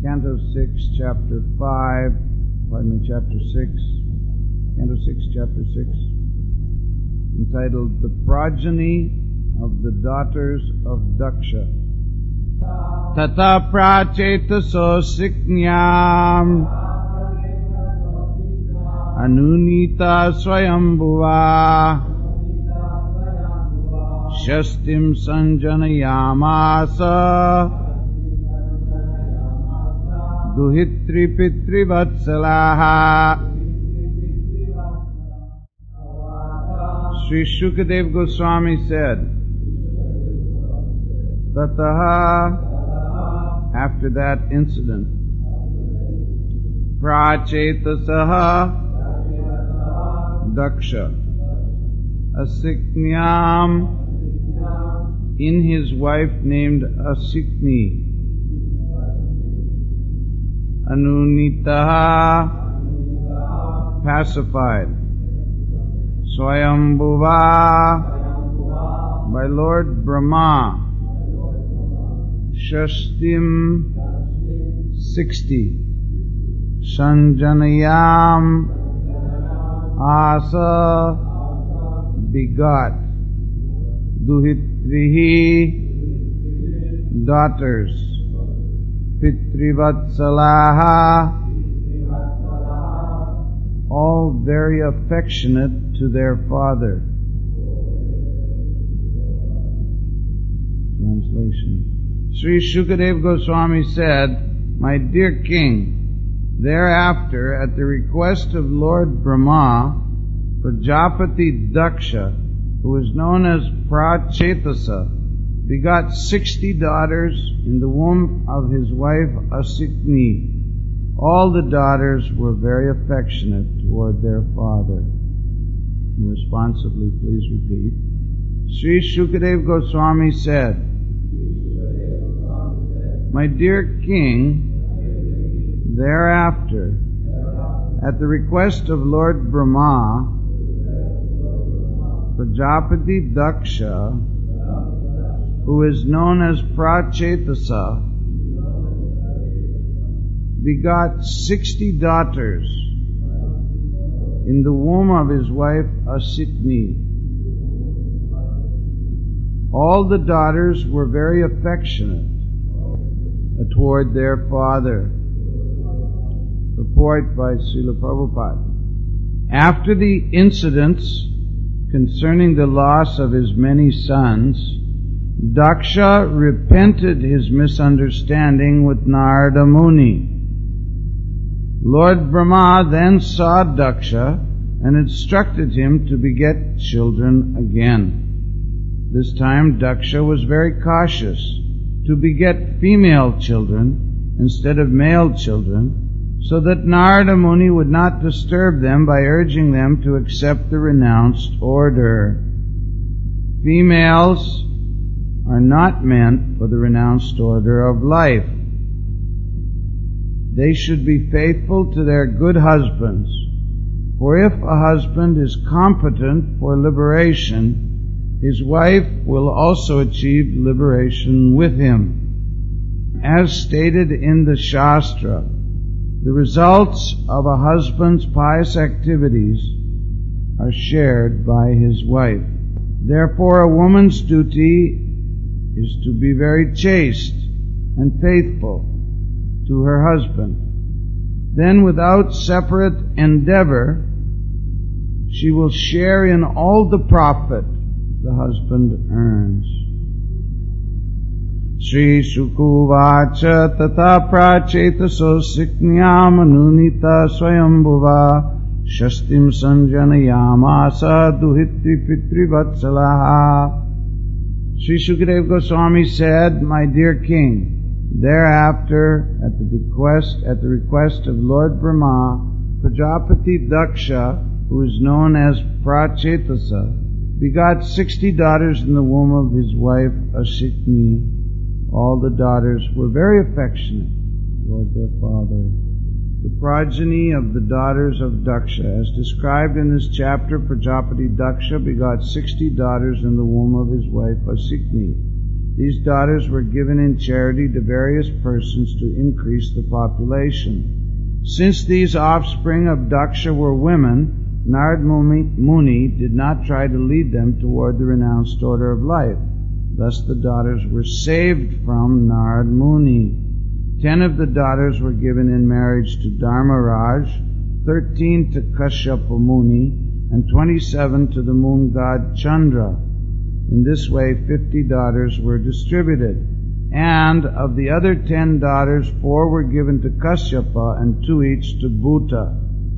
Canto 6, Chapter 5, Chapter 6, Canto 6, Chapter 6, entitled The Progeny of the Daughters of Daksha. Tata prachetaso siknyam anunita swayambhuva shastim sanjanayamasa duhitri pitri vatsalaha. Sri Shukadev Goswami said, Tataha, after that incident, Prachetasaha Daksha Asiknyam, in his wife named Asikni, Anunitaha, pacified, Swayambhuva, by Lord Brahma, Shastim, 60, Sanjanayam, Asa, begot, Duhitrihi, daughters, Pitrivatsalaha, all very affectionate to their father. Translation. Sri Shukadev Goswami said, My dear king, thereafter, at the request of Lord Brahma, Prajapati Daksha, who was known as Prachetasa, begot 60 daughters in the womb of his wife Asikni. All the daughters were very affectionate toward their father. Responsibly, please repeat. Sri Shukadev Goswami said, My dear king, thereafter, at the request of Lord Brahma, Prajapati Daksha, who is known as Prachetasa, begot 60 daughters in the womb of his wife Asikni. All the daughters were very affectionate toward their father. Report by Srila Prabhupada. After the incidents concerning the loss of his many sons, Daksha repented his misunderstanding with Narada Muni. Lord Brahma then saw Daksha and instructed him to beget children again. This time Daksha was very cautious to beget female children instead of male children, so that Narada Muni would not disturb them by urging them to accept the renounced order. Females are not meant for the renounced order of life. They should be faithful to their good husbands, for if a husband is competent for liberation, his wife will also achieve liberation with him. As stated in the Shastra, the results of a husband's pious activities are shared by his wife. Therefore, a woman's duty is to be very chaste and faithful to her husband. Then, without separate endeavor, she will share in all the profit the husband earns. Sri Shukuvacha tata prachetaso siknyam anunita swayambhuva shastim sanjanayamasa duhitri pitri vatsalaha. Sri Shukadev Goswami said, My dear king, thereafter, at the request of Lord Brahma, Prajapati Daksha, who is known as Prachetasa, begot 60 daughters in the womb of his wife Asikni. All the daughters were very affectionate toward their father. The progeny of the daughters of Daksha, as described in this chapter, Prajapati Daksha begot 60 daughters in the womb of his wife Asikni. These daughters were given in charity to various persons to increase the population. Since these offspring of Daksha were women, Narad Muni did not try to lead them toward the renounced order of life. Thus the daughters were saved from Narad Muni. 10 of the daughters were given in marriage to Dharmaraj, 13 to Kashyapa Muni, and 27 to the moon god Chandra. In this way, 50 daughters were distributed. And of the other 10 daughters, 4 were given to Kashyapa and 2 each to Bhuta,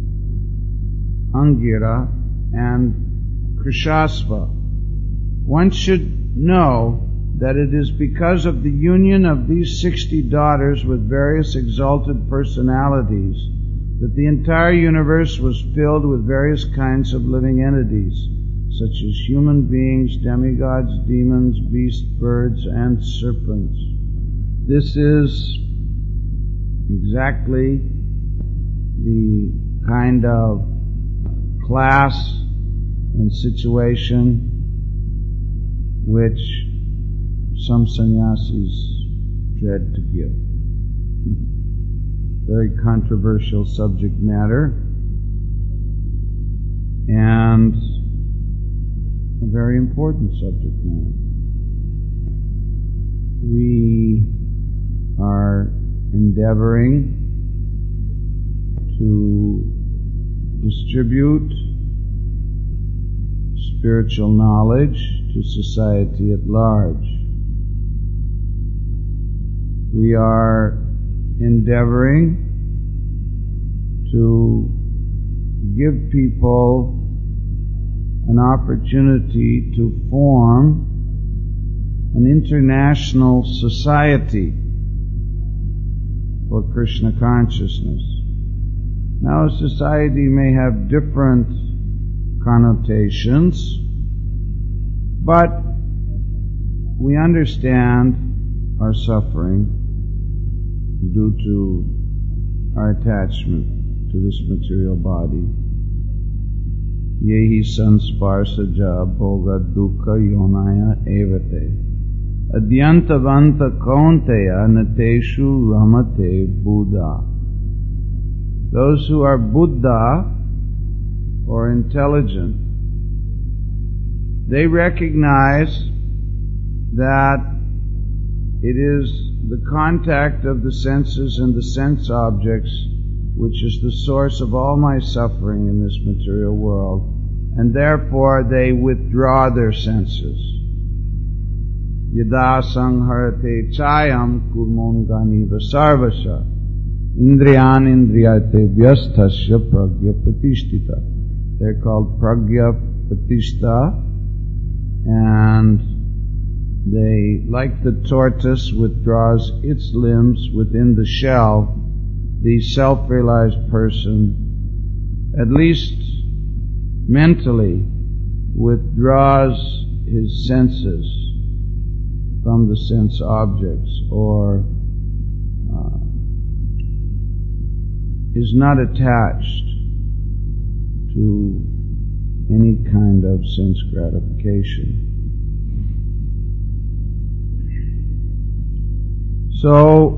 Angira, and Krishasva. One should know that it is because of the union of these 60 daughters with various exalted personalities that the entire universe was filled with various kinds of living entities, such as human beings, demigods, demons, beasts, birds, and serpents. This is exactly the kind of class and situation which some sannyasis dread to give. Very controversial subject matter, and a very important subject matter. We are endeavoring to distribute spiritual knowledge to society at large. We are endeavoring to give people an opportunity to form an international society for Krishna consciousness. Now, a society may have different connotations, but we understand our suffering due to our attachment to this material body. Yehi sansparsaja bhoga dukkha yonaya evate adyantavanta kaunteya nateshu ramate buddha. Those who are Buddha, or intelligent, they recognize that it is the contact of the senses and the sense objects which is the source of all my suffering in this material world, and therefore they withdraw their senses. Yada sangharate chayam kurmonganiva sarvasha indriyan indriyate vyasthasya pragya pratishtita. They're called pragya pratishta, and they, like the tortoise withdraws its limbs within the shell, the self-realized person, at least mentally, withdraws his senses from the sense objects, or is not attached to any kind of sense gratification. So,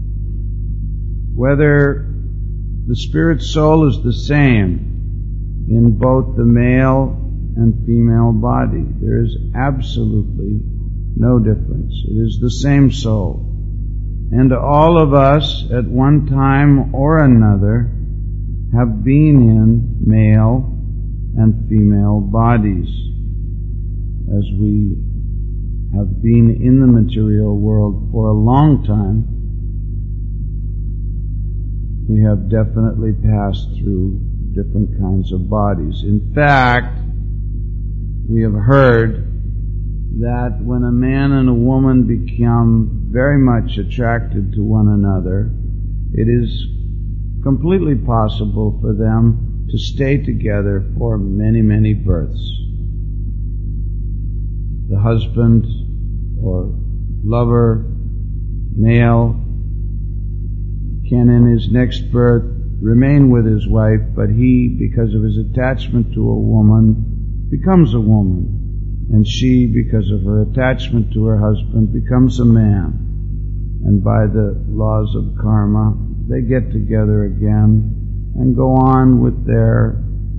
whether the spirit soul is the same in both the male and female body, there is absolutely no difference. It is the same soul. And all of us at one time or another have been in male and female bodies, as we have been in the material world for a long time. We have definitely passed through different kinds of bodies. In fact, we have heard that when a man and a woman become very much attracted to one another, it is completely possible for them to stay together for many, many births. The husband or lover, male, can in his next birth remain with his wife, but he, because of his attachment to a woman, becomes a woman. And she, because of her attachment to her husband, becomes a man. And by the laws of karma, they get together again and go on with their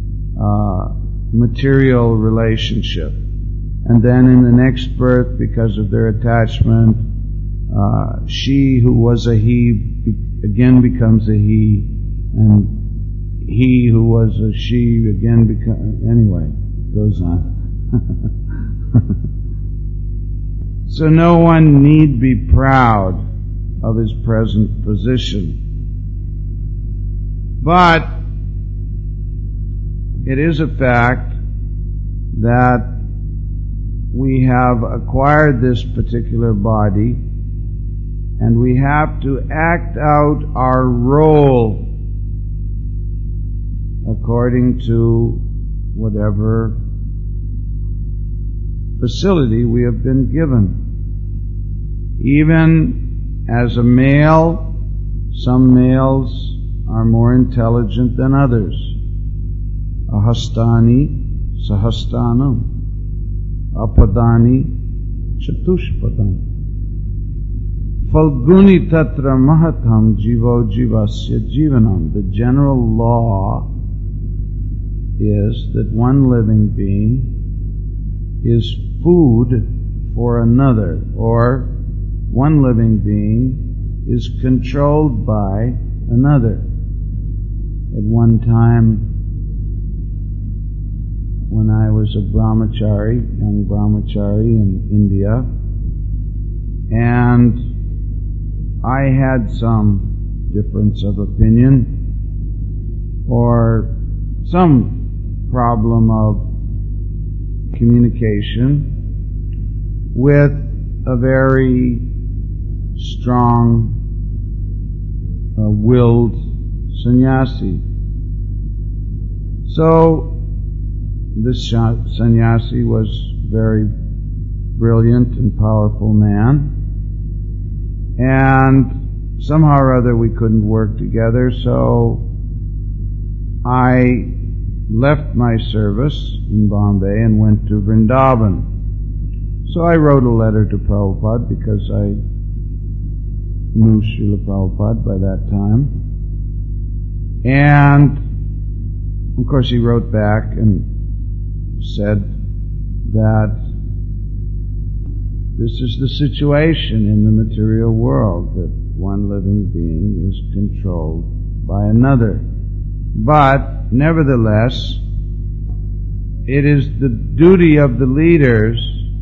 material relationship. And then in the next birth, because of their attachment, she who was a he again becomes a he, and he who was a she again becomes... Anyway, it goes on. So no one need be proud of his present position. But it is a fact that we have acquired this particular body, and we have to act out our role according to whatever facility we have been given. Even as a male, some males are more intelligent than others. Ahastani sahastanam, apadani chatushpadam. Falguni tatra mahatam jivo jivasya jivanam. The general law is that one living being is food for another, or one living being is controlled by another. At one time, when I was a brahmachari, young brahmachari in India, and I had some difference of opinion or some problem of communication with a very strong-willed sannyasi. So this sannyasi was very brilliant and powerful man, and somehow or other we couldn't work together, so I left my service in Bombay and went to Vrindavan. So I wrote a letter to Prabhupada because I knew Srila Prabhupada by that time. And of course he wrote back and said that this is the situation in the material world, that one living being is controlled by another. But nevertheless, it is the duty of the leaders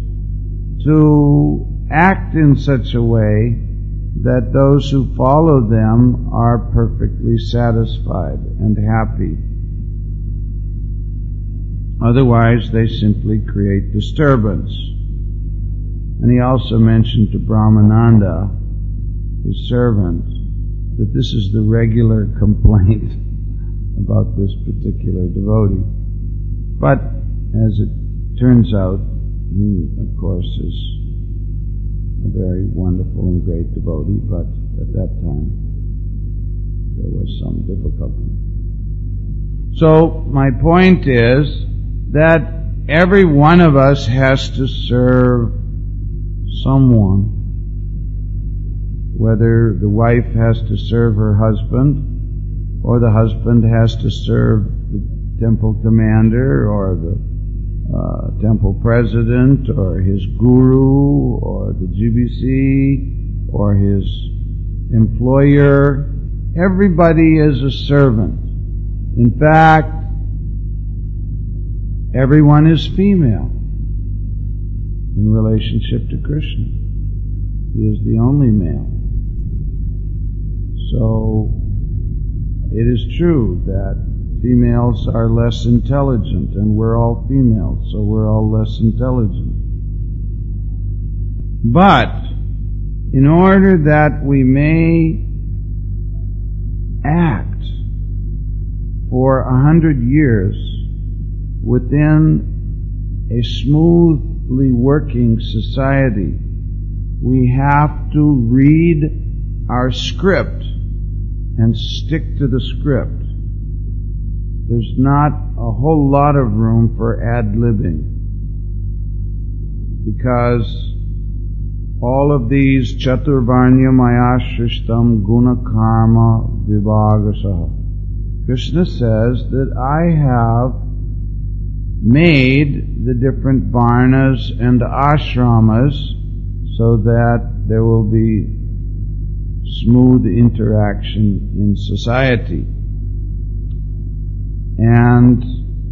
to act in such a way that those who follow them are perfectly satisfied and happy. Otherwise, they simply create disturbance. And he also mentioned to Brahmananda, his servant, that this is the regular complaint about this particular devotee. But as it turns out, he, of course, is a very wonderful and great devotee, but at that time there was some difficulty. So my point is that every one of us has to serve someone. Whether the wife has to serve her husband, or the husband has to serve the temple commander, or the temple president, or his guru, or the GBC, or his employer. Everybody is a servant. In fact, everyone is female in relationship to Krishna. He is the only male. So it is true that females are less intelligent, and we're all females, so we're all less intelligent. But in order that we may act for 100 years within a smoothly working society, we have to read our script and stick to the script. There's not a whole lot of room for ad-libbing. because all of these Chaturvarnya Maya Shrishtam Guna Karma Vibhagasaha. Krishna says that I have made the different varnas and ashramas so that there will be smooth interaction in society. And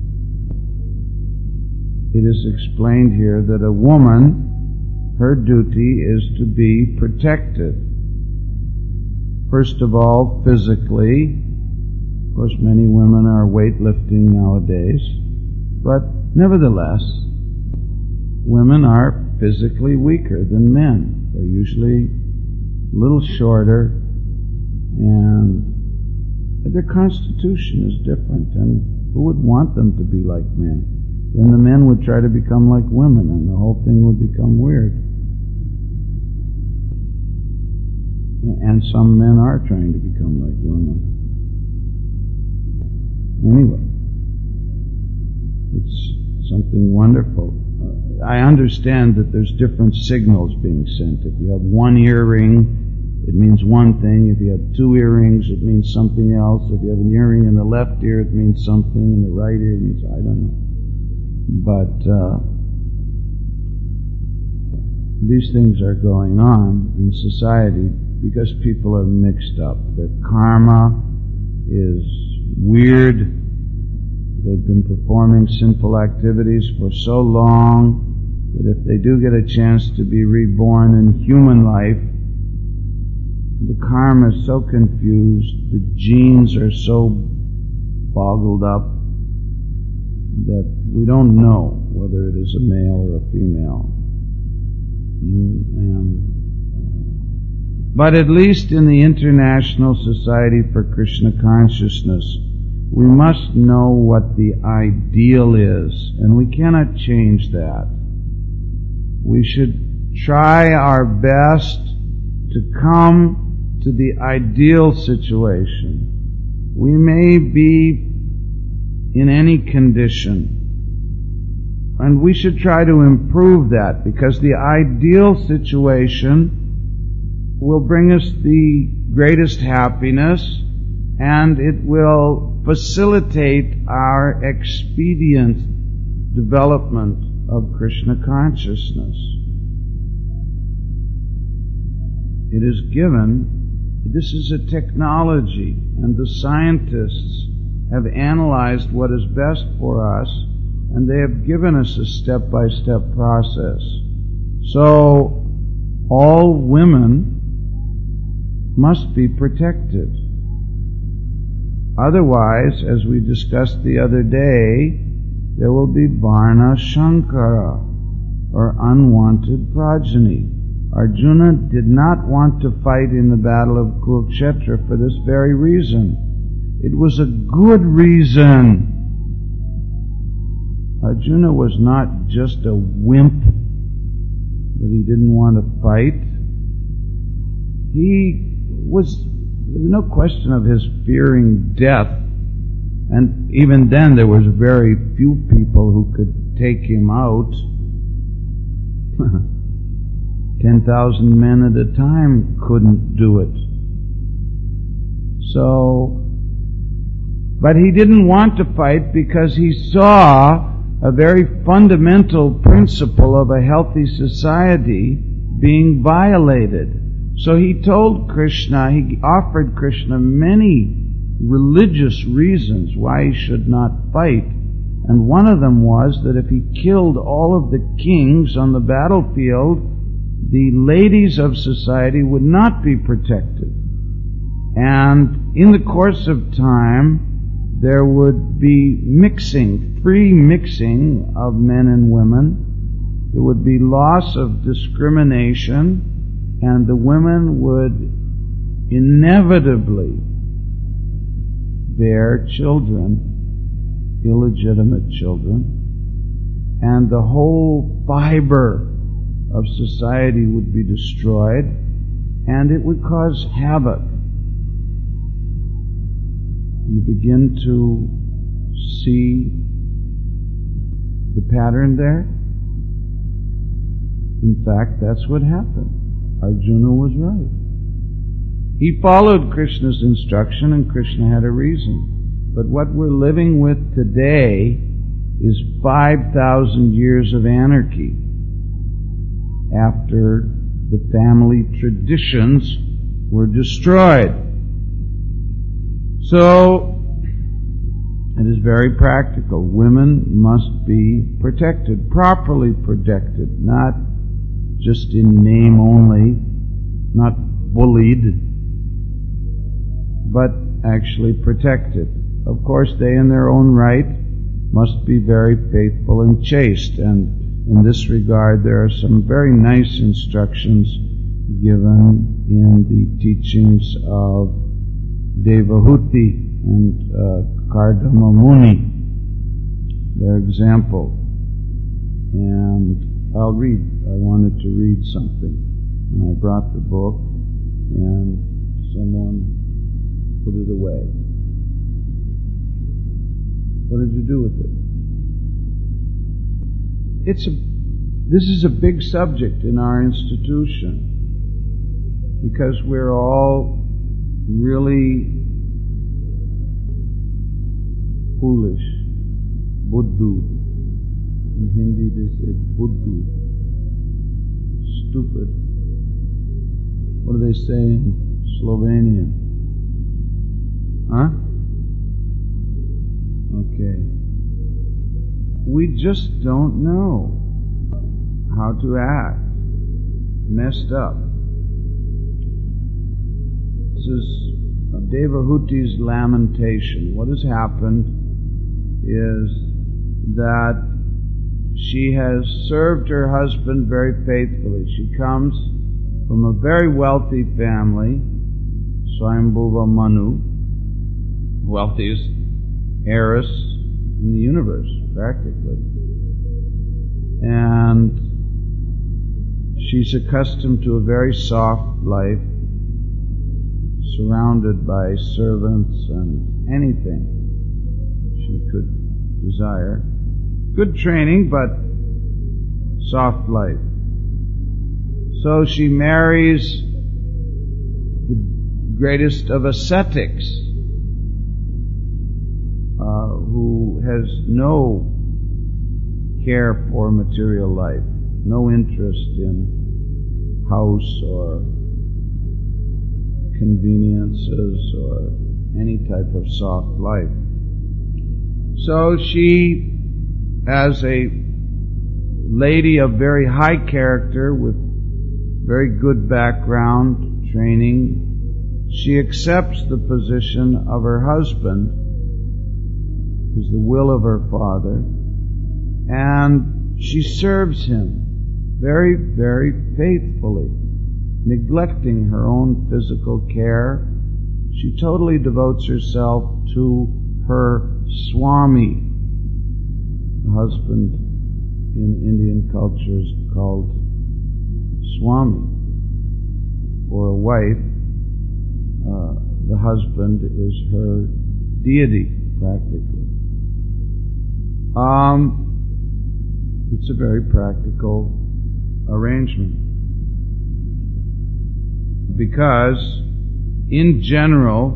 it is explained here that a woman, her duty is to be protected. First of all, physically. Of course, many women are weightlifting nowadays. But nevertheless, women are physically weaker than men. They're usually a little shorter, and their constitution is different, and who would want them to be like men? Then the men would try to become like women, and the whole thing would become weird. And some men are trying to become like women. Anyway, it's something wonderful. I understand that there's different signals being sent. If you have one earring, it means one thing. If you have two earrings, it means something else. If you have an earring in the left ear, it means something, and the right ear means, I don't know. But these things are going on in society because people are mixed up. Their karma is weird. They've been performing sinful activities for so long that if they do get a chance to be reborn in human life, the karma is so confused, the genes are so boggled up that we don't know whether it is a male or a female. But at least in the International Society for Krishna Consciousness, we must know what the ideal is, and we cannot change that. We should try our best to come to the ideal situation. We may be in any condition, and we should try to improve that, because the ideal situation will bring us the greatest happiness, and it will facilitate our expedient development of Krishna consciousness. It is given, this is a technology, and the scientists have analyzed what is best for us, and they have given us a step-by-step process. So, all women must be protected. Otherwise, as we discussed the other day, there will be Varna Shankara, or unwanted progeny. Arjuna did not want to fight in the battle of Kurukshetra for this very reason. It was a good reason. Arjuna was not just a wimp that he didn't want to fight. There was no question of his fearing death, and even then there was very few people who could take him out. 10,000 men at a time couldn't do it. But he didn't want to fight because he saw a very fundamental principle of a healthy society being violated. So he told Krishna, he offered Krishna many religious reasons why he should not fight. And one of them was that if he killed all of the kings on the battlefield, the ladies of society would not be protected. And in the course of time, there would be free mixing of men and women. There would be loss of discrimination, and the women would inevitably bear children, illegitimate children, and the whole fiber of society would be destroyed, and it would cause havoc. You begin to see the pattern there? In fact, that's what happened. Arjuna was right. He followed Krishna's instruction, and Krishna had a reason. But what we're living with today is 5,000 years of anarchy after the family traditions were destroyed. So, it is very practical. Women must be protected, properly protected, not just in name only, not bullied, but actually protected. Of course, they in their own right must be very faithful and chaste, and in this regard there are some very nice instructions given in the teachings of Devahuti and Kardama Muni, their example. And I wanted to read something, and I brought the book, and someone put it away. What did you do with it? This is a big subject in our institution, because we're all really foolish. Buddhu. In Hindi they say Buddhu. Stupid. What do they say in Slovenian? Huh? Okay. We just don't know how to act. Messed up. This is Devahuti's lamentation. What has happened is that she has served her husband very faithfully. She comes from a very wealthy family, Swayambhuva Manu, wealthiest heiress in the universe, practically. And she's accustomed to a very soft life, surrounded by servants and anything she could desire. Good training, but soft life. So she marries the greatest of ascetics, who has no care for material life, no interest in house or conveniences or any type of soft life. So she, as a lady of very high character with very good background, training, she accepts the position of her husband, who's the will of her father, and she serves him very, very faithfully, neglecting her own physical care. She totally devotes herself to her Swami. The husband in Indian culture is called Swami. For a wife, the husband is her deity, practically. It's a very practical arrangement. Because, in general,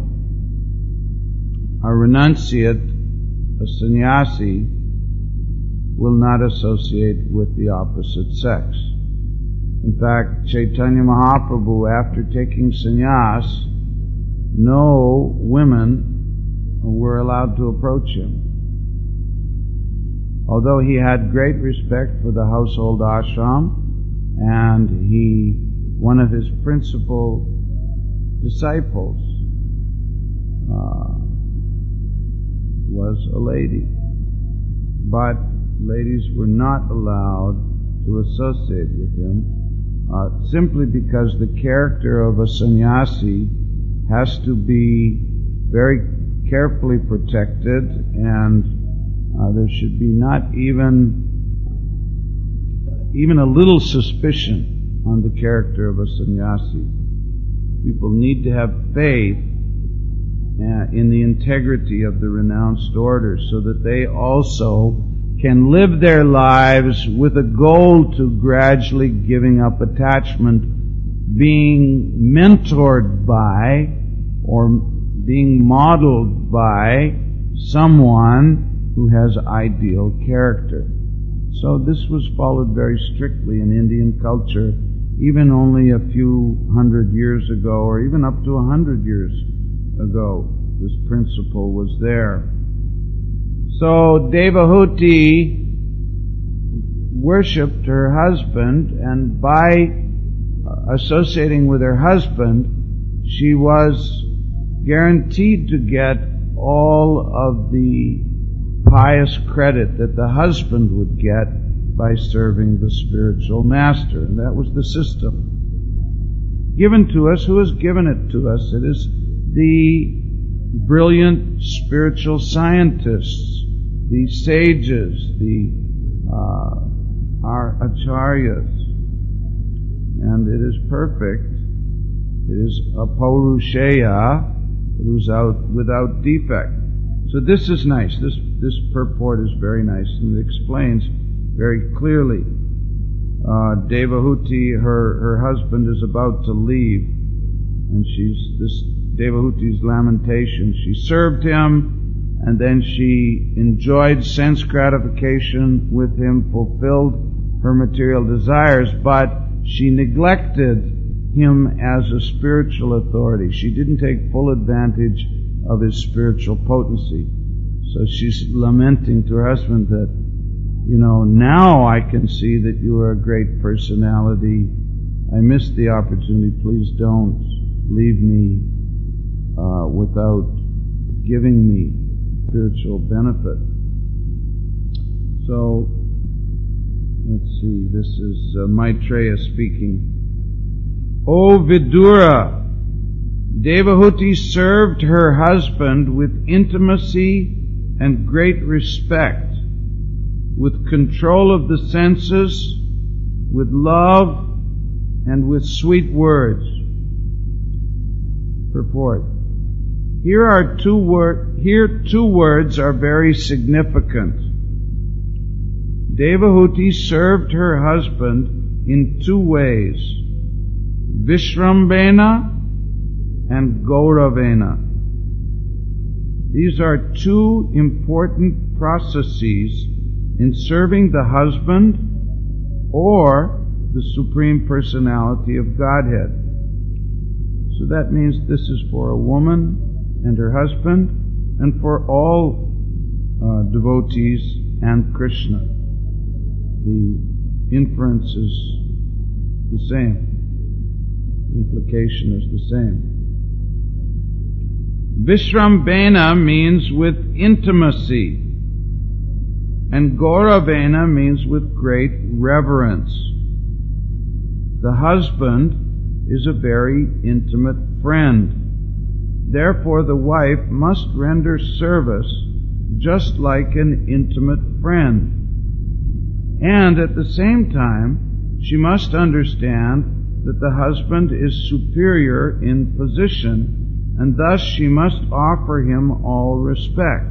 a renunciate, a sannyasi, will not associate with the opposite sex. In fact, Chaitanya Mahaprabhu, after taking sannyas, no women were allowed to approach him. Although he had great respect for the household ashram, and one of his principal disciples was a lady. But ladies were not allowed to associate with him, simply because the character of a sannyasi has to be very carefully protected, and there should be not even a little suspicion on the character of a sannyasi. People need to have faith in the integrity of the renounced order, so that they also can live their lives with a goal to gradually giving up attachment, being mentored by or being modeled by someone who has ideal character. So this was followed very strictly in Indian culture, even only a few hundred years ago, or even up to 100 years ago. This principle was there. So Devahuti worshipped her husband, and by associating with her husband, she was guaranteed to get all of the pious credit that the husband would get by serving the spiritual master. And that was the system given to us. Who has given it to us? It is the brilliant spiritual scientists, the sages, our acharyas. And it is perfect. It is a Paurusheya. It was without defect. So this is nice. This purport is very nice, and it explains very clearly. Devahuti, her husband is about to leave, and this Devahuti's lamentation. She served him, and then she enjoyed sense gratification with him, fulfilled her material desires, but she neglected him as a spiritual authority. She didn't take full advantage of his spiritual potency. So she's lamenting to her husband that, now I can see that you are a great personality. I missed the opportunity. Please don't leave me without giving me spiritual benefit. So, let's see, this is Maitreya speaking. O Vidura, Devahuti served her husband with intimacy and great respect, with control of the senses, with love, and with sweet words. Purport. Here two words are very significant. Devahuti served her husband in two ways, Vishrambena and Gauravena. These are two important processes in serving the husband or the Supreme Personality of Godhead. So that means this is for a woman and her husband, and for all devotees and Krishna. The inference is the same. The implication is the same. Vishrambena means with intimacy, and Gauravena means with great reverence. The husband is a very intimate friend. Therefore, the wife must render service just like an intimate friend. And at the same time, she must understand that the husband is superior in position, and thus she must offer him all respect.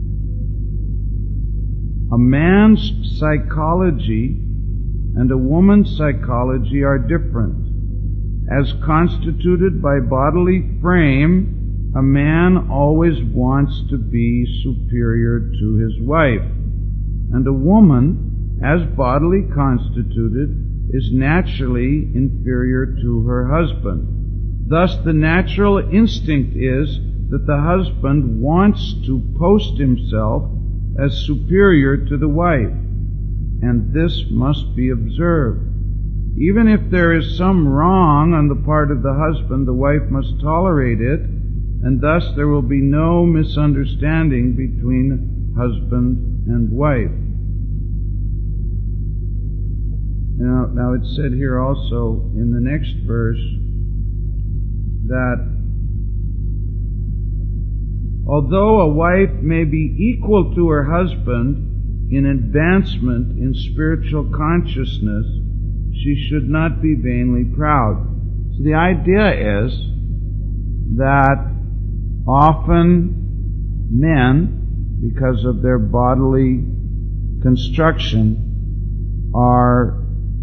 A man's psychology and a woman's psychology are different. As constituted by bodily frame, a man always wants to be superior to his wife, and a woman, as bodily constituted, is naturally inferior to her husband. Thus, the natural instinct is that the husband wants to post himself as superior to the wife, and this must be observed. Even if there is some wrong on the part of the husband, the wife must tolerate it, and thus there will be no misunderstanding between husband and wife. Now it's said here also in the next verse that although a wife may be equal to her husband in advancement in spiritual consciousness, she should not be vainly proud. So the idea is that often men, because of their bodily construction are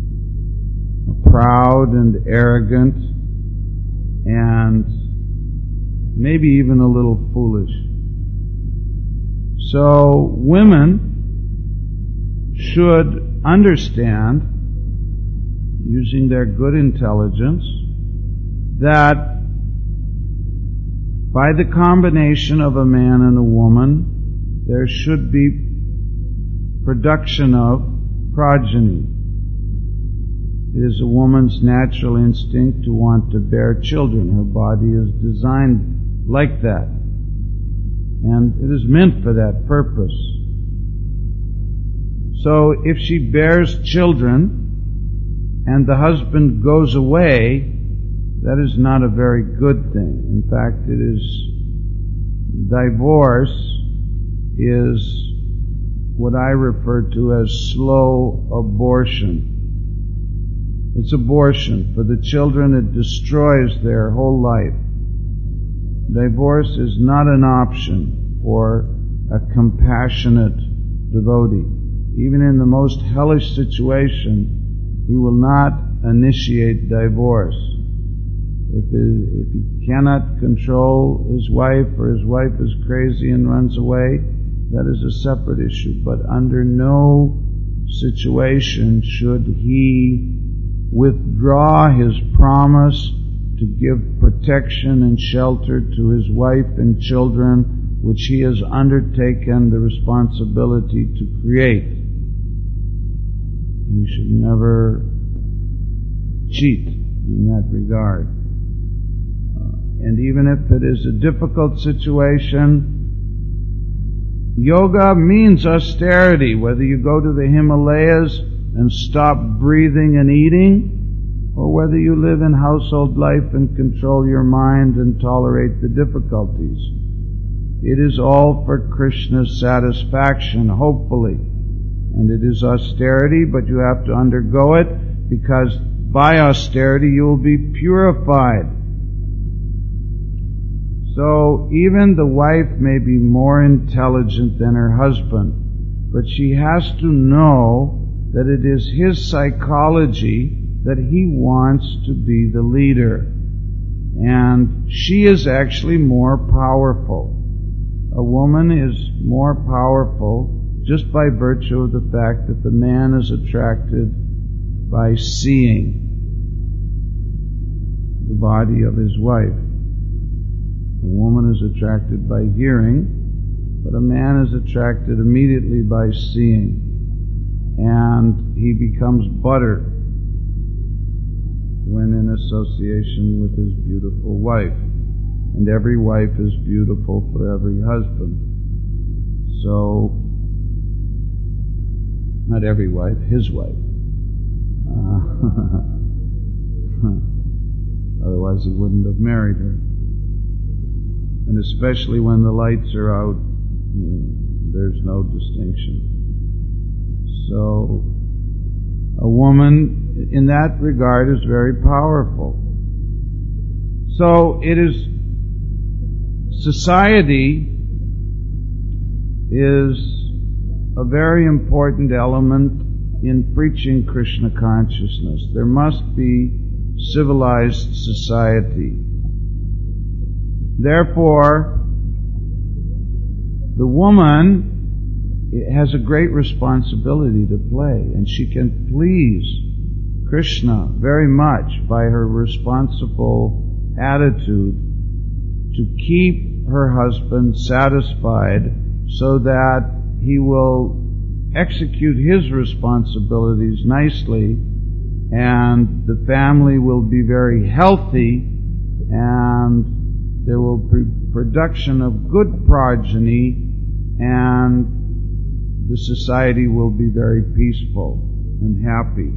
proud and arrogant and maybe even a little foolish. So women should understand, using their good intelligence, that by the combination of a man and a woman, there should be production of progeny. It is a woman's natural instinct to want to bear children. Her body is designed like that. And it is meant for that purpose. So if she bears children and the husband goes away, that is not a very good thing. In fact, divorce is what I refer to as slow abortion. It's abortion. For the children, it destroys their whole life. Divorce is not an option for a compassionate devotee. Even in the most hellish situation, he will not initiate divorce. If he cannot control his wife, or his wife is crazy and runs away, that is a separate issue. But under no situation should he withdraw his promise to give protection and shelter to his wife and children, which he has undertaken the responsibility to create. He should never cheat in that regard. And even if it is a difficult situation, yoga means austerity. Whether you go to the Himalayas and stop breathing and eating, or whether you live in household life and control your mind and tolerate the difficulties. It is all for Krishna's satisfaction, hopefully. And it is austerity, but you have to undergo it, because by austerity you will be purified. So even the wife may be more intelligent than her husband, but she has to know that it is his psychology that he wants to be the leader. And she is actually more powerful. A woman is more powerful just by virtue of the fact that the man is attracted by seeing the body of his wife. A woman is attracted by hearing, but a man is attracted immediately by seeing. And he becomes butter when in association with his beautiful wife. And every wife is beautiful for every husband. So, not every wife, his wife. Otherwise he wouldn't have married her. And especially when the lights are out, there's no distinction. So, a woman in that regard is very powerful. So it is, society is a very important element in preaching Krishna consciousness. There must be civilized society. Therefore, the woman has a great responsibility to play, and she can please Krishna very much by her responsible attitude to keep her husband satisfied so that he will execute his responsibilities nicely, and the family will be very healthy, and there will be production of good progeny, and the society will be very peaceful and happy.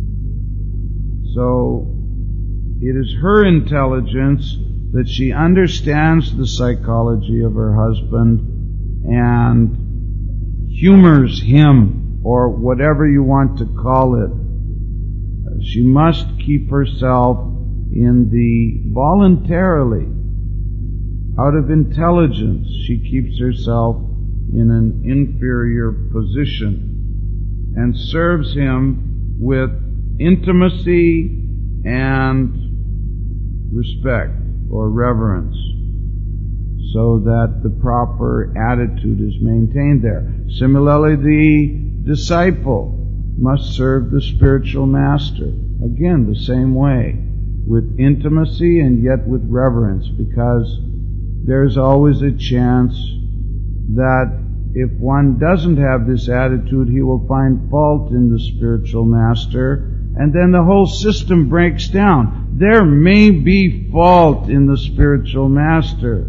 So it is her intelligence that she understands the psychology of her husband and humors him, or whatever you want to call it. She must keep herself in the voluntarily, out of intelligence, she keeps herself in an inferior position. and serves him with intimacy and respect or reverence, so that the proper attitude is maintained there. Similarly, the disciple must serve the spiritual master. Again, the same way, with intimacy and yet with reverence, because there's always a chance that if one doesn't have this attitude, he will find fault in the spiritual master, and then the whole system breaks down. There may be fault in the spiritual master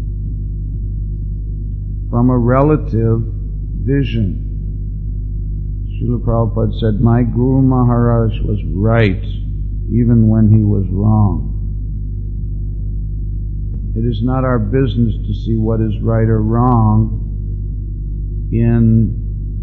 from a relative vision. Srila Prabhupada said, my Guru Maharaj was right even when he was wrong. It is not our business to see what is right or wrong in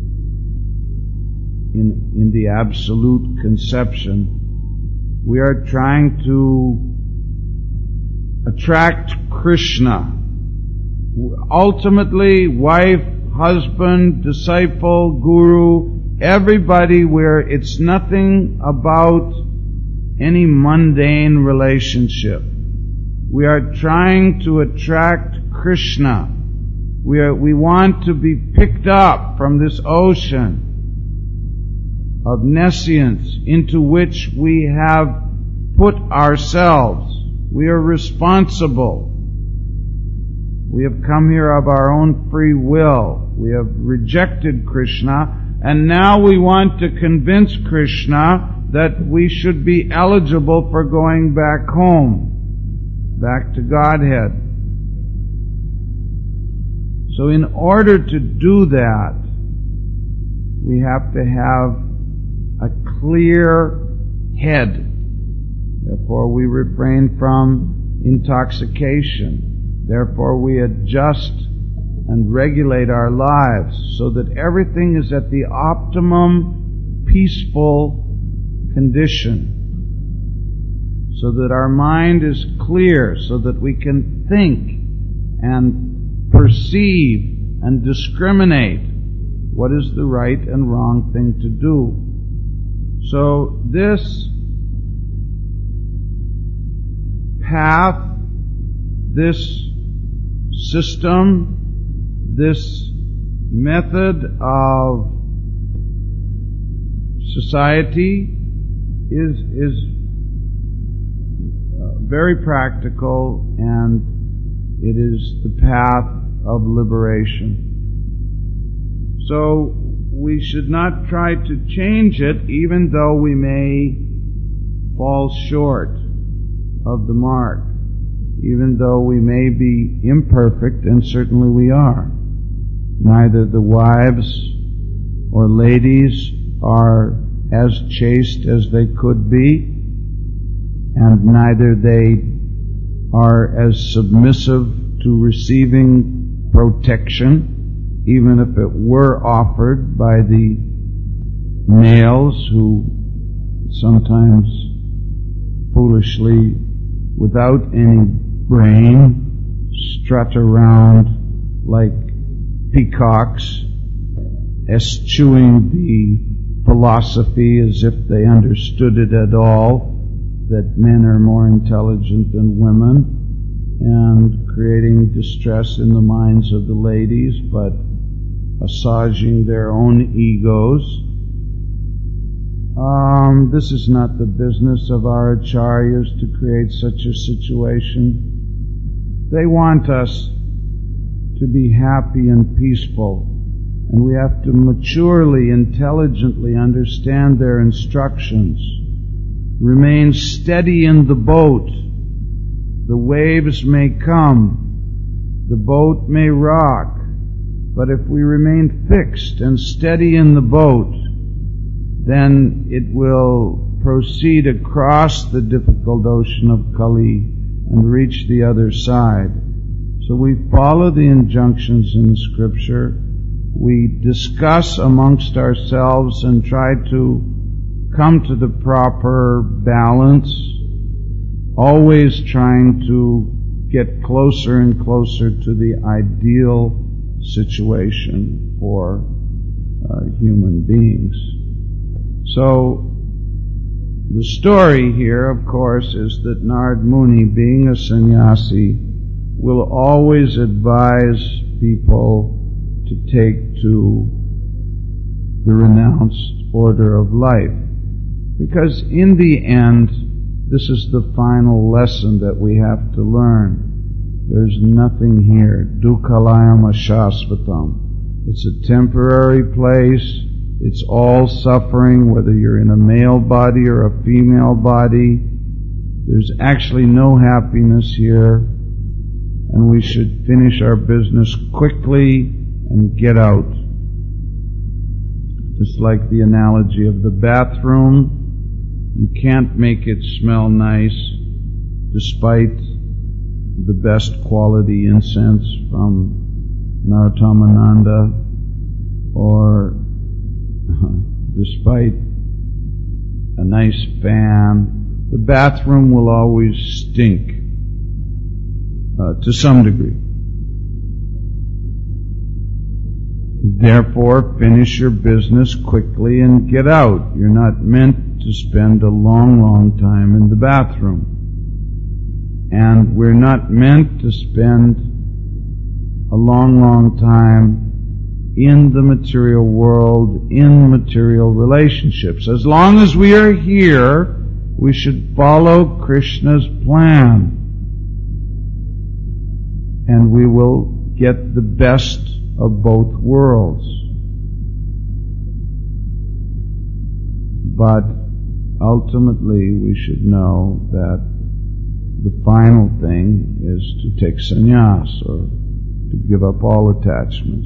the absolute conception. We are trying to attract Krishna. Ultimately, wife, husband, disciple, guru, everybody, where it's nothing about any mundane relationship. We are trying to attract Krishna. We want to be picked up from this ocean of nescience into which we have put ourselves. We are responsible. We have come here of our own free will. We have rejected Krishna, and now we want to convince Krishna that we should be eligible for going back home, back to Godhead. So in order to do that, we have to have a clear head. Therefore, we refrain from intoxication. Therefore, we adjust and regulate our lives so that everything is at the optimum peaceful condition, so that our mind is clear, so that we can think and perceive and discriminate what is the right and wrong thing to do. So this path, this system, this method of society is very practical, and it is the path of liberation. So we should not try to change it, even though we may fall short of the mark, even though we may be imperfect, and certainly we are. Neither the wives or ladies are as chaste as they could be, and neither they are as submissive to receiving protection, even if it were offered by the males who sometimes foolishly, without any brain, strut around like peacocks, eschewing the philosophy as if they understood it at all, that men are more intelligent than women, and creating distress in the minds of the ladies, but massaging their own egos. This is not the business of our acharyas to create such a situation. They want us to be happy and peaceful, and we have to maturely, intelligently understand their instructions. Remain steady in the boat. The waves may come, the boat may rock, but if we remain fixed and steady in the boat, then it will proceed across the difficult ocean of Kali and reach the other side. So we follow the injunctions in the scripture. We discuss amongst ourselves and try to come to the proper balance, always trying to get closer and closer to the ideal situation for human beings. So, the story here, of course, is that Narad Muni, being a sannyasi, will always advise people to take to the renounced order of life. Because in the end, this is the final lesson that we have to learn. There's nothing here. Dukhalayam ashasvatam. It's a temporary place. It's all suffering, whether you're in a male body or a female body. There's actually no happiness here. And we should finish our business quickly and get out. Just like the analogy of the bathroom. You can't make it smell nice despite the best quality incense from Narottam-Nanda, or despite a nice fan. The bathroom will always stink to some degree. Therefore, finish your business quickly and get out. You're not meant to spend a long, long time in the bathroom. And we're not meant to spend a long, long time in the material world, in material relationships. As long as we are here, we should follow Krishna's plan. And we will get the best of both worlds. But ultimately, we should know that the final thing is to take sannyas, or to give up all attachments.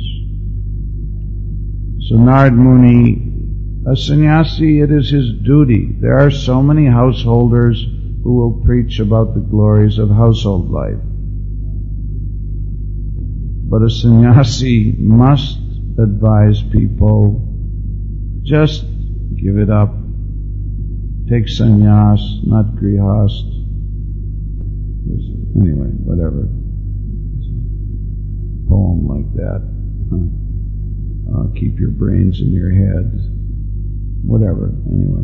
So Narad Muni, a sannyasi, it is his duty. There are so many householders who will preach about the glories of household life. But a sannyasi must advise people, just give it up. Take sannyas, not grihast. Anyway, whatever. Poem like that. Keep your brains in your head. Whatever, anyway.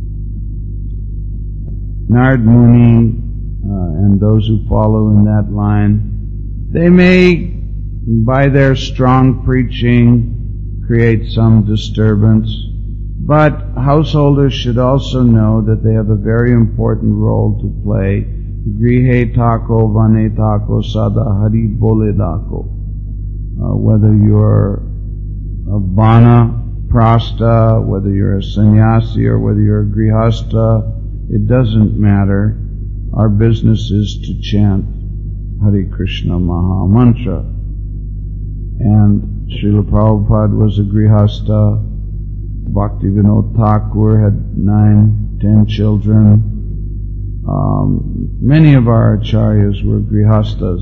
Narad Muni and those who follow in that line, they may, by their strong preaching, create some disturbance, but householders should also know that they have a very important role to play. Grihe tako, vane tako, sada hari bole dako. Whether you're a vana prasta, whether you're a sannyasi, or whether you're a grihasta, it doesn't matter. Our business is to chant Hare Krishna Maha Mantra. And Srila Prabhupada was a grihasta. Bhaktivinoda Thakur had 9-10 children. Many of our acharyas were grihastas.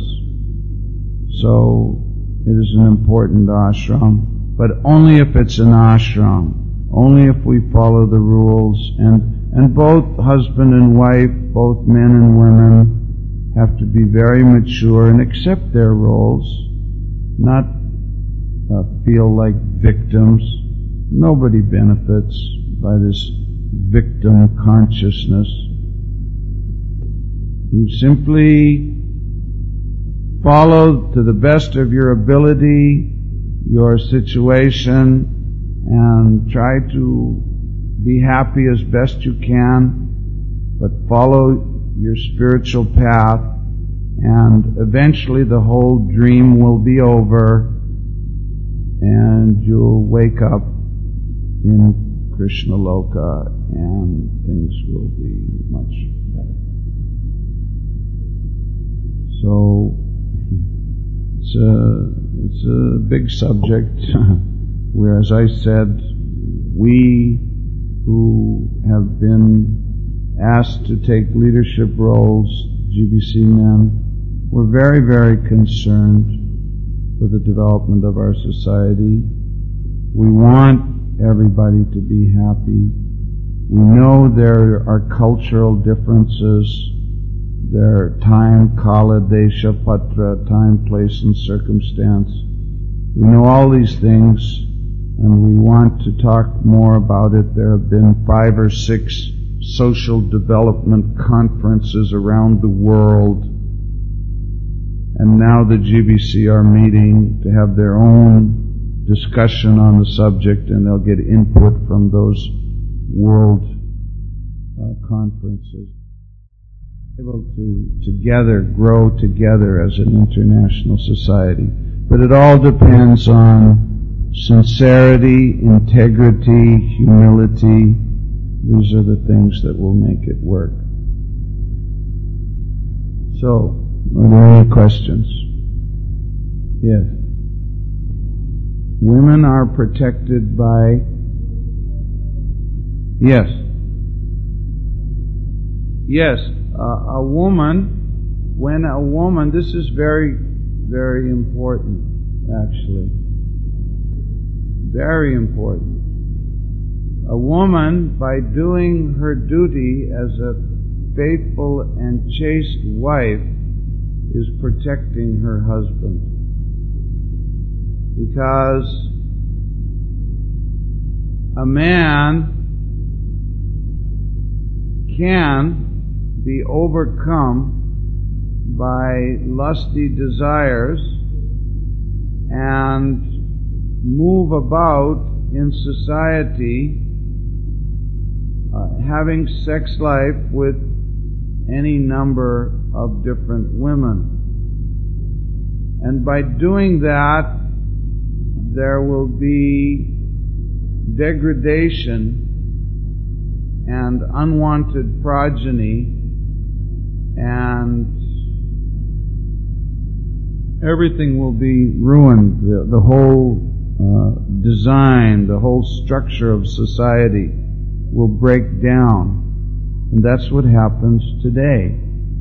So it is an important ashram, but only if it's an ashram, only if we follow the rules, and both husband and wife, both men and women, have to be very mature and accept their roles, not feel like victims. Nobody benefits by this victim consciousness. You simply follow to the best of your ability your situation and try to be happy as best you can, but follow your spiritual path, and eventually the whole dream will be over and you'll wake up in Krishna Loka and things will be much better. So it's a big subject where, as I said, we who have been asked to take leadership roles, GBC men, we're very, very concerned for the development of our society. We want everybody to be happy. We know there are cultural differences. There are time, kala, desha, patra, time, place, and circumstance. We know all these things, and we want to talk more about it. There have been 5 or 6 social development conferences around the world, and now the GBC are meeting to have their own discussion on the subject, and they'll get input from those world conferences. Able to together grow together as an international society. But it all depends on sincerity, integrity, humility. These are the things that will make it work. So, are there any questions? Yes. Women are protected by... Yes. Yes. A woman, when a woman, this is very, very important, actually. Very important. A woman, by doing her duty as a faithful and chaste wife, is protecting her husband. Because a man can be overcome by lusty desires and move about in society having sex life with any number of different women. And by doing that, there will be degradation and unwanted progeny, and everything will be ruined. The whole design, the whole structure of society will break down. And that's what happens today.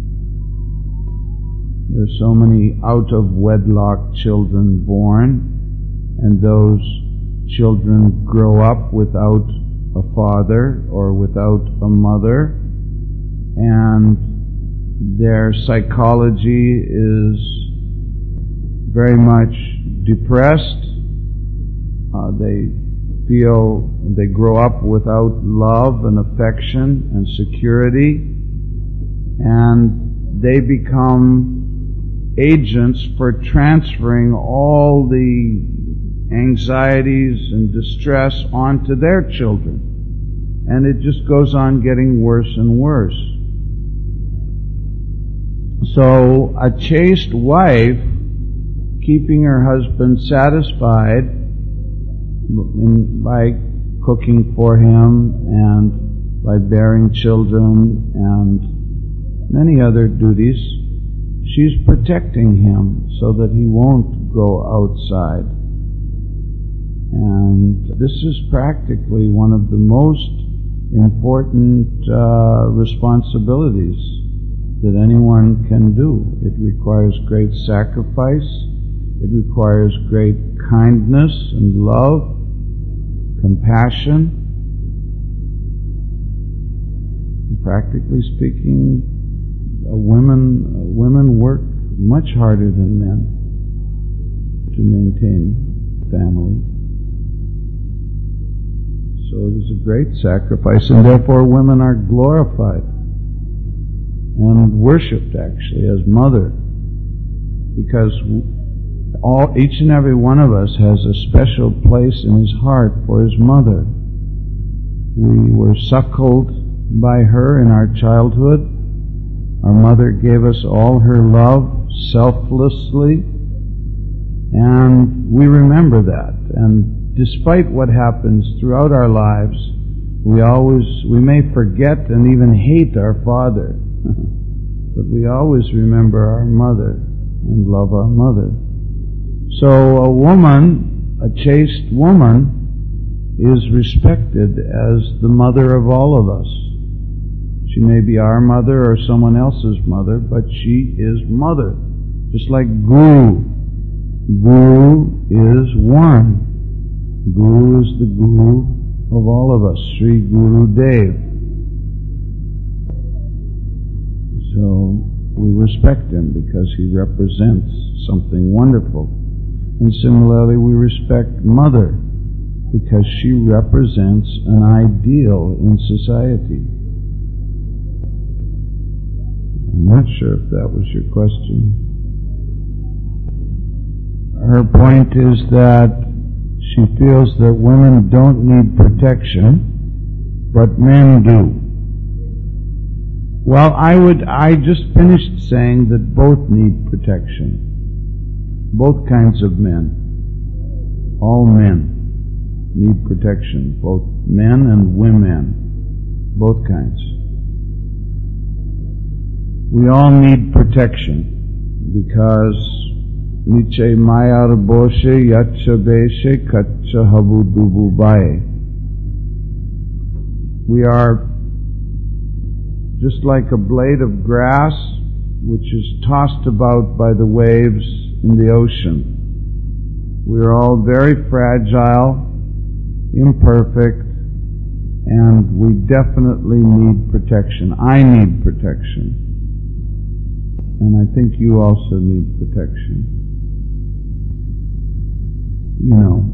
There's so many out-of-wedlock children born, and those children grow up without a father or without a mother, and their psychology is very much depressed. They grow up without love and affection and security, and they become agents for transferring all the anxieties and distress onto their children. And it just goes on getting worse and worse. So a chaste wife, keeping her husband satisfied by cooking for him and by bearing children and many other duties, she's protecting him so that he won't go outside. And this is practically one of the most important responsibilities that anyone can do. It requires great sacrifice. It requires great kindness and love, compassion. Practically speaking, women work much harder than men to maintain family. So it is a great sacrifice, and therefore women are glorified and worshipped actually as mother, because each and every one of us has a special place in his heart for his mother. We were suckled by her in our childhood. Our mother gave us all her love selflessly, and we remember that. And despite what happens throughout our lives, we may forget and even hate our father, but we always remember our mother and love our mother. So a woman, a chaste woman, is respected as the mother of all of us. She may be our mother or someone else's mother, but she is mother. Just like Guru. Guru is one. Guru is the Guru of all of us, Sri Guru Dev. So we respect him because he represents something wonderful. And similarly, we respect Mother because she represents an ideal in society. I'm not sure if that was your question. Her point is that she feels that women don't need protection, but men do. Well, I just finished saying that both need protection. Both kinds of men. All men need protection. Both men and women. Both kinds. We all need protection because Niche Maya Boshe Yacha Beshe Kacha Habu Dubu Bae. We are just like a blade of grass which is tossed about by the waves in the ocean. We are all very fragile, imperfect, and we definitely need protection. I need protection. And I think you also need protection. You know,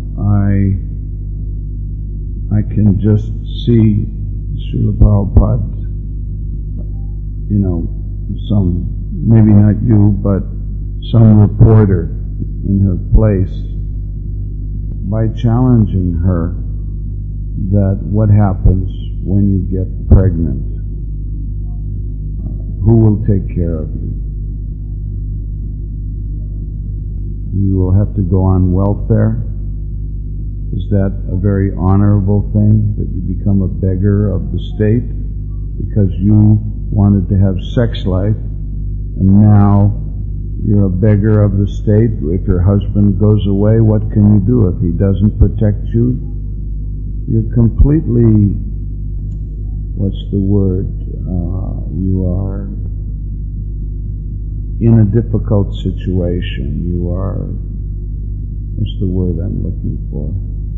I can just see Srila Prabhupada, you know, maybe not you, but some reporter in her place, by challenging her that what happens when you get pregnant? Who will take care of you? You will have to go on welfare? Is that a very honorable thing, that you become a beggar of the state because you wanted to have sex life and now you're a beggar of the state? If your husband goes away, what can you do? If he doesn't protect you, you're completely, what's the word? You are in a difficult situation. You are, what's the word I'm looking for?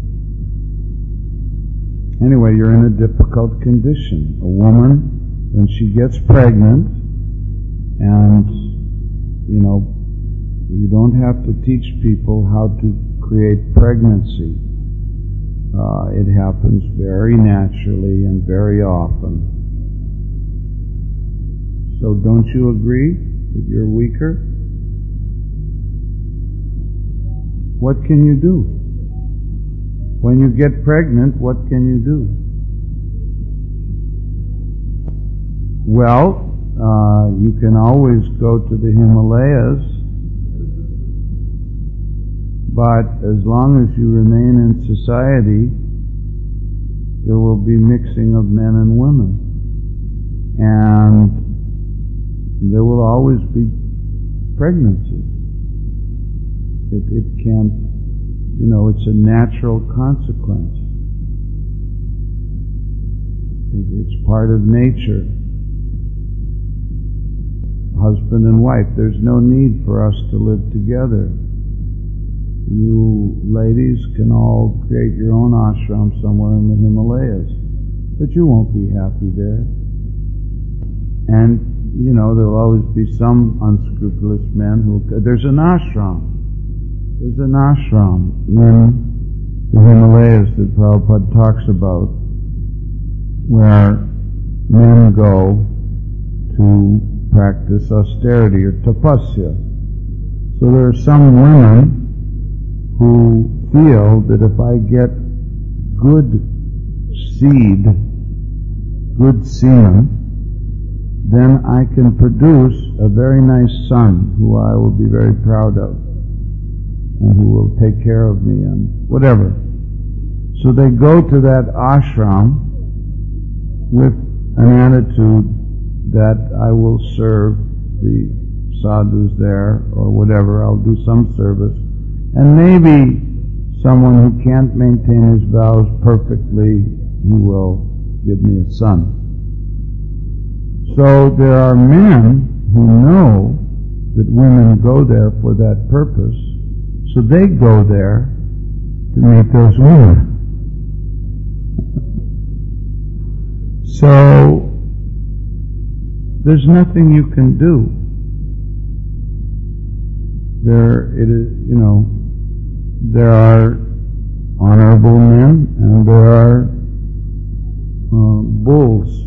Anyway, you're in a difficult condition. A woman, when she gets pregnant, and, you know, you don't have to teach people how to create pregnancy. It happens very naturally and very often. So don't you agree that you're weaker? What can you do? When you get pregnant, what can you do? Well, you can always go to the Himalayas, but as long as you remain in society, there will be mixing of men and women. And there will always be pregnancy. It can't, you know, it's a natural consequence. It's part of nature. Husband and wife, there's no need for us to live together. You ladies can all create your own ashram somewhere in the Himalayas, but you won't be happy there. And, you know, there'll always be some unscrupulous men there's an ashram. There's an ashram in the Himalayas that Prabhupada talks about, where men go to practice austerity or tapasya. So there are some women who feel that if I get good seed, good semen, then I can produce a very nice son who I will be very proud of and who will take care of me and whatever. So they go to that ashram with an attitude that I will serve the sadhus there or whatever, I'll do some service. And maybe someone who can't maintain his vows perfectly, he will give me a son. So there are men who know that women go there for that purpose, so they go there to meet those women. So there's nothing you can do. There are honorable men, and there are bulls.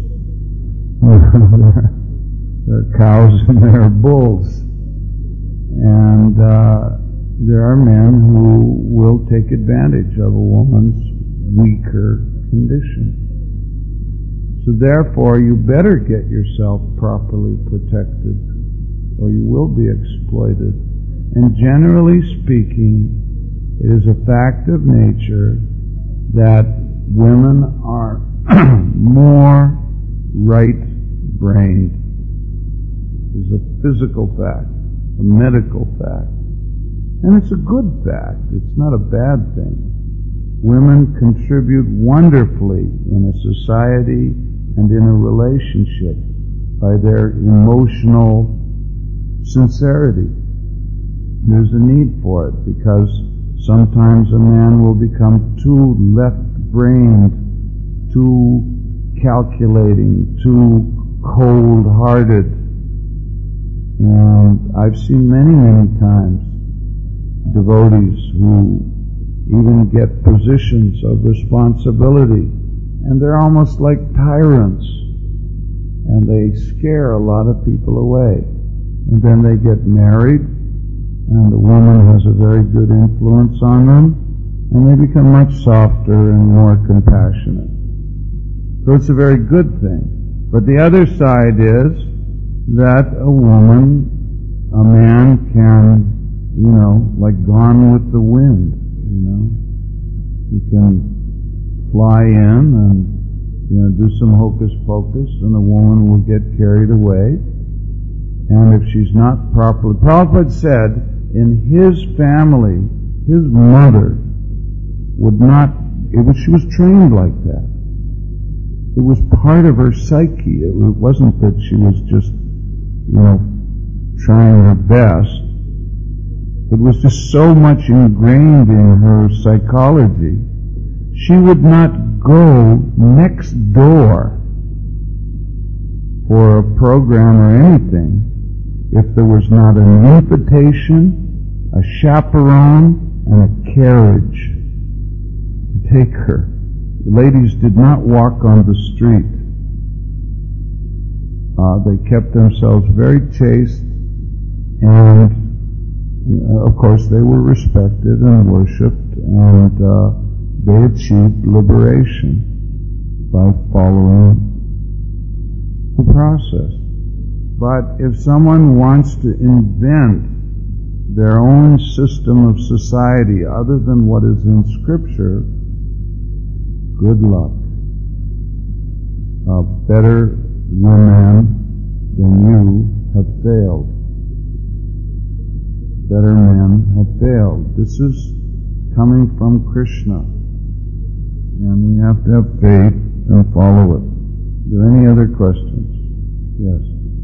There are cows and there are bulls. And there are men who will take advantage of a woman's weaker condition. So therefore, you better get yourself properly protected, or you will be exploited. And generally speaking, it is a fact of nature that women are more right-brained. It's a physical fact, a medical fact. And it's a good fact. It's not a bad thing. Women contribute wonderfully in a society and in a relationship by their emotional sincerity. There's a need for it because sometimes a man will become too left-brained, too calculating, too cold-hearted. And I've seen many times devotees who even get positions of responsibility, and they're almost like tyrants, and they scare a lot of people away. And then they get married, and the woman has a very good influence on them, and they become much softer and more compassionate. So it's a very good thing. But the other side is that a man can, like Gone with the Wind, he can fly in and, do some hocus pocus, and the woman will get carried away. And if she's not properly, Prabhupada said, in his family, his mother she was trained like that. It was part of her psyche. It wasn't that she was just, trying her best. It was just so much ingrained in her psychology. She would not go next door for a program or anything if there was not an invitation, a chaperone, and a carriage to take her. The ladies did not walk on the street. They kept themselves very chaste, and of course they were respected and worshipped, and they achieved liberation by following the process. But if someone wants to invent their own system of society other than what is in Scripture, good luck. Better women than you have failed. Better men have failed. This is coming from Krishna, and we have to have faith and follow it. Are there any other questions? Yes.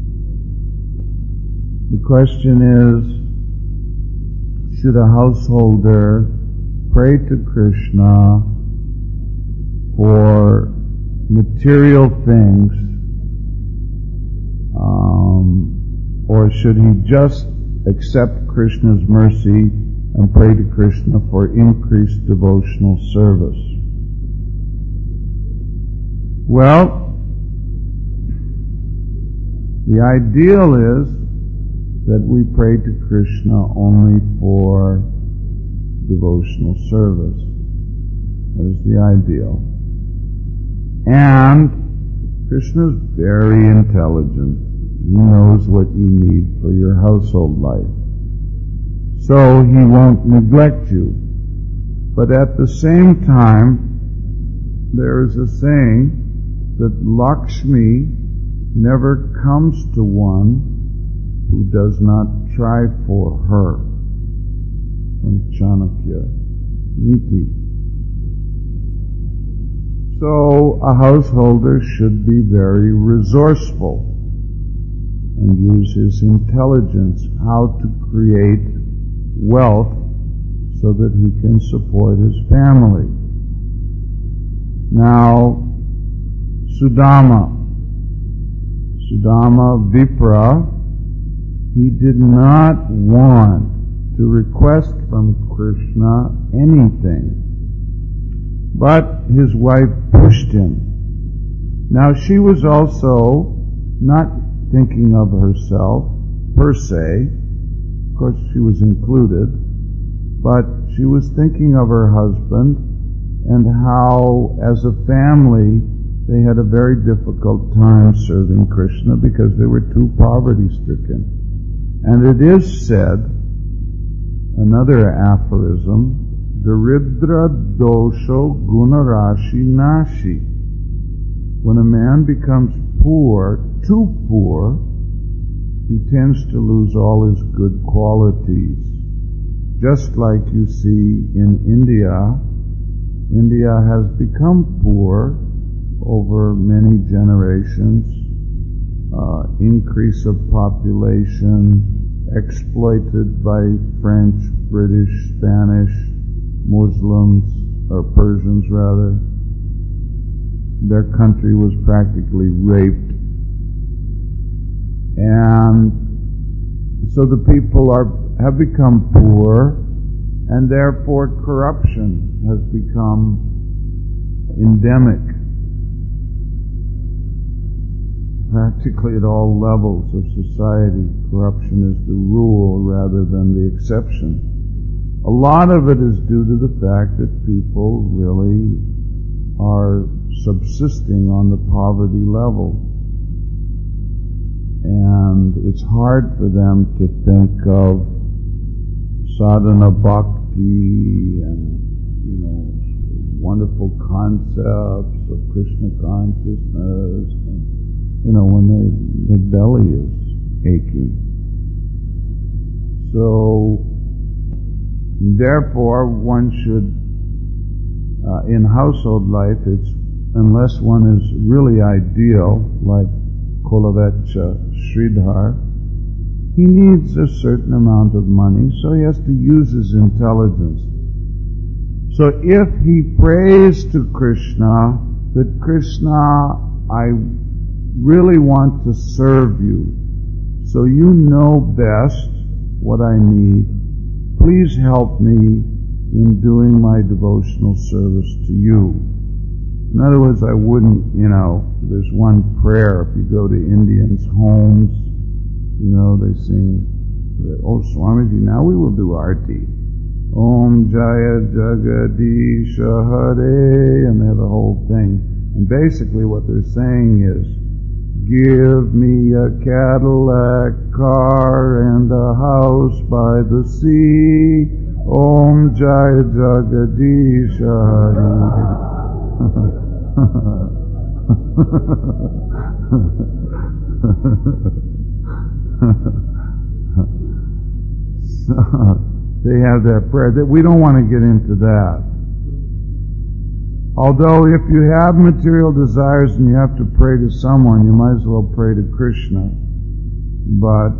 The question is, should a householder pray to Krishna for material things, or should he just accept Krishna's mercy and pray to Krishna for increased devotional service? Well, the ideal is that we pray to Krishna only for devotional service. That is the ideal. And Krishna is very intelligent. He knows what you need for your household life. So he won't neglect you. But at the same time, there is a saying that Lakshmi never comes to one who does not try for her. From Chanakya Niti. So a householder should be very resourceful and use his intelligence how to create wealth so that he can support his family. Now, Sudama Vipra, he did not want to request from Krishna anything. but his wife pushed him. Now she was also not thinking of herself per se, of course she was included, but she was thinking of her husband and how as a family they had a very difficult time serving Krishna because they were too poverty-stricken. And it is said, another aphorism, Daridra dosho gunarashi nashi. When a man becomes poor, too poor, he tends to lose all his good qualities. Just like you see in India, India has become poor over many generations, increase of population, exploited by French, British, Spanish, Muslims, or Persians rather. Their country was practically raped. And so the people have become poor, and therefore corruption has become endemic. Practically at all levels of society, corruption is the rule rather than the exception. A lot of it is due to the fact that people really are subsisting on the poverty level. And it's hard for them to think of sadhana bhakti and, wonderful concepts of Krishna consciousness, and, when their belly is aching. So, therefore, one should, in household life, unless one is really ideal, like Kolavecha Sridhar, he needs a certain amount of money, so he has to use his intelligence. So if he prays to Krishna, that Krishna, I really want to serve you, so you know best what I need, please help me in doing my devotional service to you. In other words, I wouldn't, there's one prayer, if you go to Indians' homes, they sing, oh Swamiji, now we will do Arti. Om Jaya Jagadish Hare, and they have the whole thing. And basically what they're saying is, give me a Cadillac car and a house by the sea. Om Jaya Jagadish Hare. So, they have that prayer. That we don't want to get into that. Although if you have material desires and you have to pray to someone, you might as well pray to Krishna. But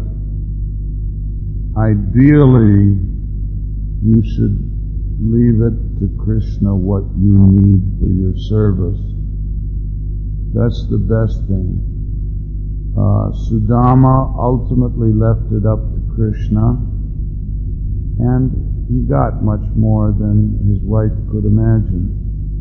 ideally, you should leave it to Krishna what you need for your service. That's the best thing. Sudama ultimately left it up to Krishna, and he got much more than his wife could imagine.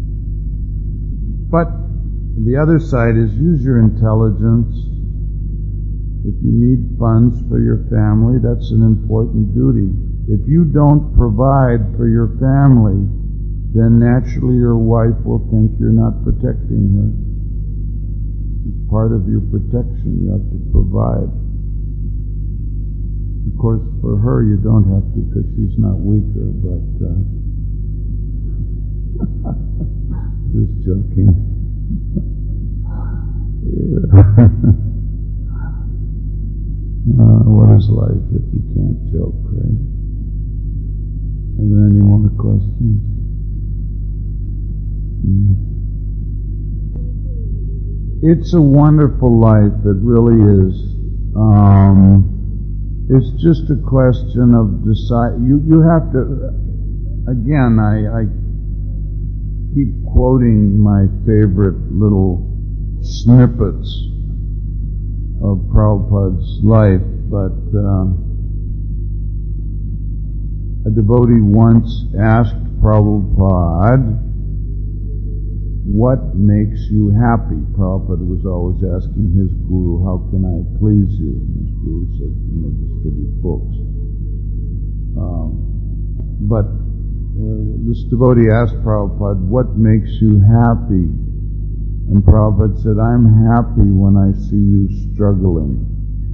But the other side is use your intelligence. If you need funds for your family, that's an important duty. If you don't provide for your family, then naturally your wife will think you're not protecting her. It's part of your protection. You have to provide. Of course, for her you don't have to because she's not weaker, but just joking. What is life if you can't joke, right? Are there any more questions? Yeah. It's a wonderful life, it really is. It's just a question of decide. You have to. Again, I keep quoting my favorite little snippets of Prabhupada's life, but a devotee once asked Prabhupada, what makes you happy? Prabhupada was always asking his guru, how can I please you? And his guru said, distribute books. But this devotee asked Prabhupada, what makes you happy? And Prabhupada said, I'm happy when I see you struggling.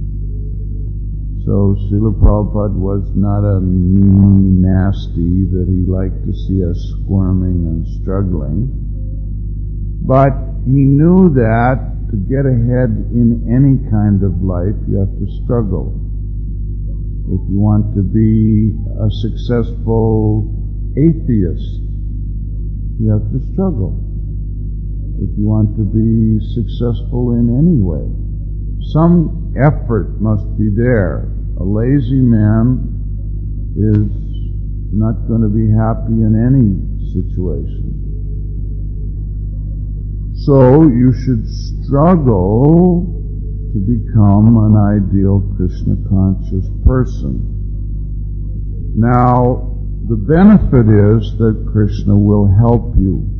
So Srila Prabhupada was not a mean, nasty that he liked to see us squirming and struggling. But he knew that to get ahead in any kind of life, you have to struggle. If you want to be a successful atheist, you have to struggle. If you want to be successful in any way, some effort must be there. A lazy man is not going to be happy in any situation. So you should struggle to become an ideal Krishna conscious person. Now, the benefit is that Krishna will help you.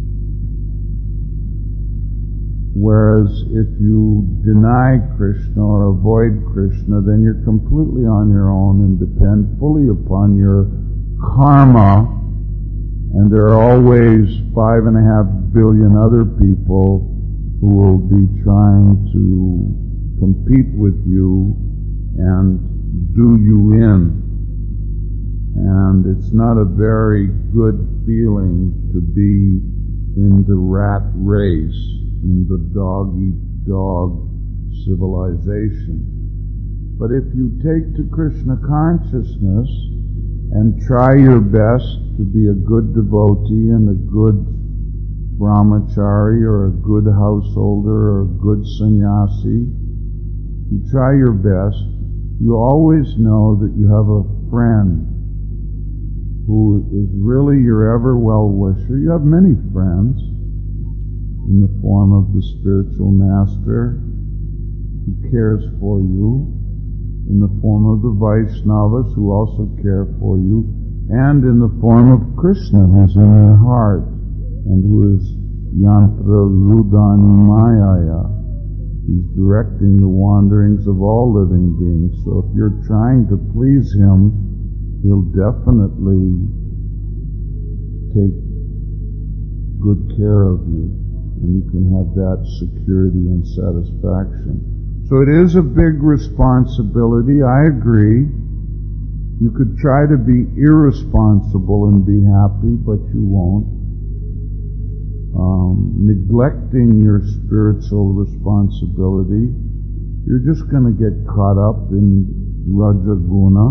Whereas if you deny Krishna or avoid Krishna, then you're completely on your own and depend fully upon your karma, and there are always 5.5 billion other people who will be trying to compete with you and do you in. And it's not a very good feeling to be in the rat race, in the dog-eat-dog civilization. But if you take to Krishna consciousness and try your best to be a good devotee and a good brahmachari or a good householder or a good sannyasi, you try your best, you always know that you have a friend who is really your ever well-wisher. You have many friends in the form of the spiritual master who cares for you, in the form of the Vaishnavas who also care for you, and in the form of Krishna who's in your heart and who is Yantra Rudani Mayaya. He's directing the wanderings of all living beings. So if you're trying to please him, he'll definitely take good care of you, and you can have that security and satisfaction. So it is a big responsibility, I agree. You could try to be irresponsible and be happy, but you won't. Neglecting your spiritual responsibility, you're just going to get caught up in Raja Guna.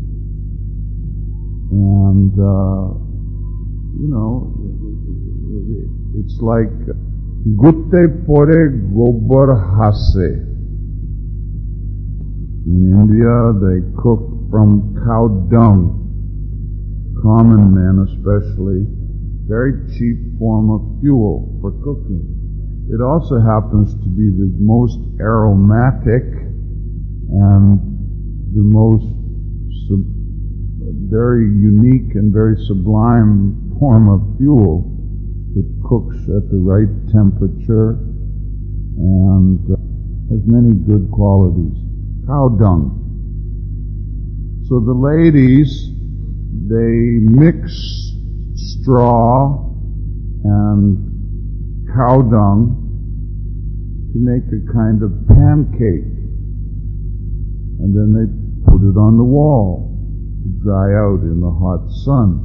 And, it's like Gutte pore gobar hase. In India, they cook from cow dung. Common men especially. Very cheap form of fuel for cooking. It also happens to be the most aromatic and the most very unique and very sublime form of fuel. It cooks at the right temperature and has many good qualities. Cow dung. So the ladies, they mix straw and cow dung to make a kind of pancake. And then they put it on the wall to dry out in the hot sun.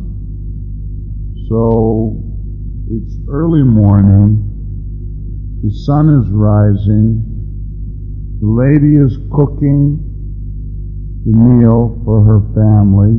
So it's early morning, the sun is rising, the lady is cooking the meal for her family,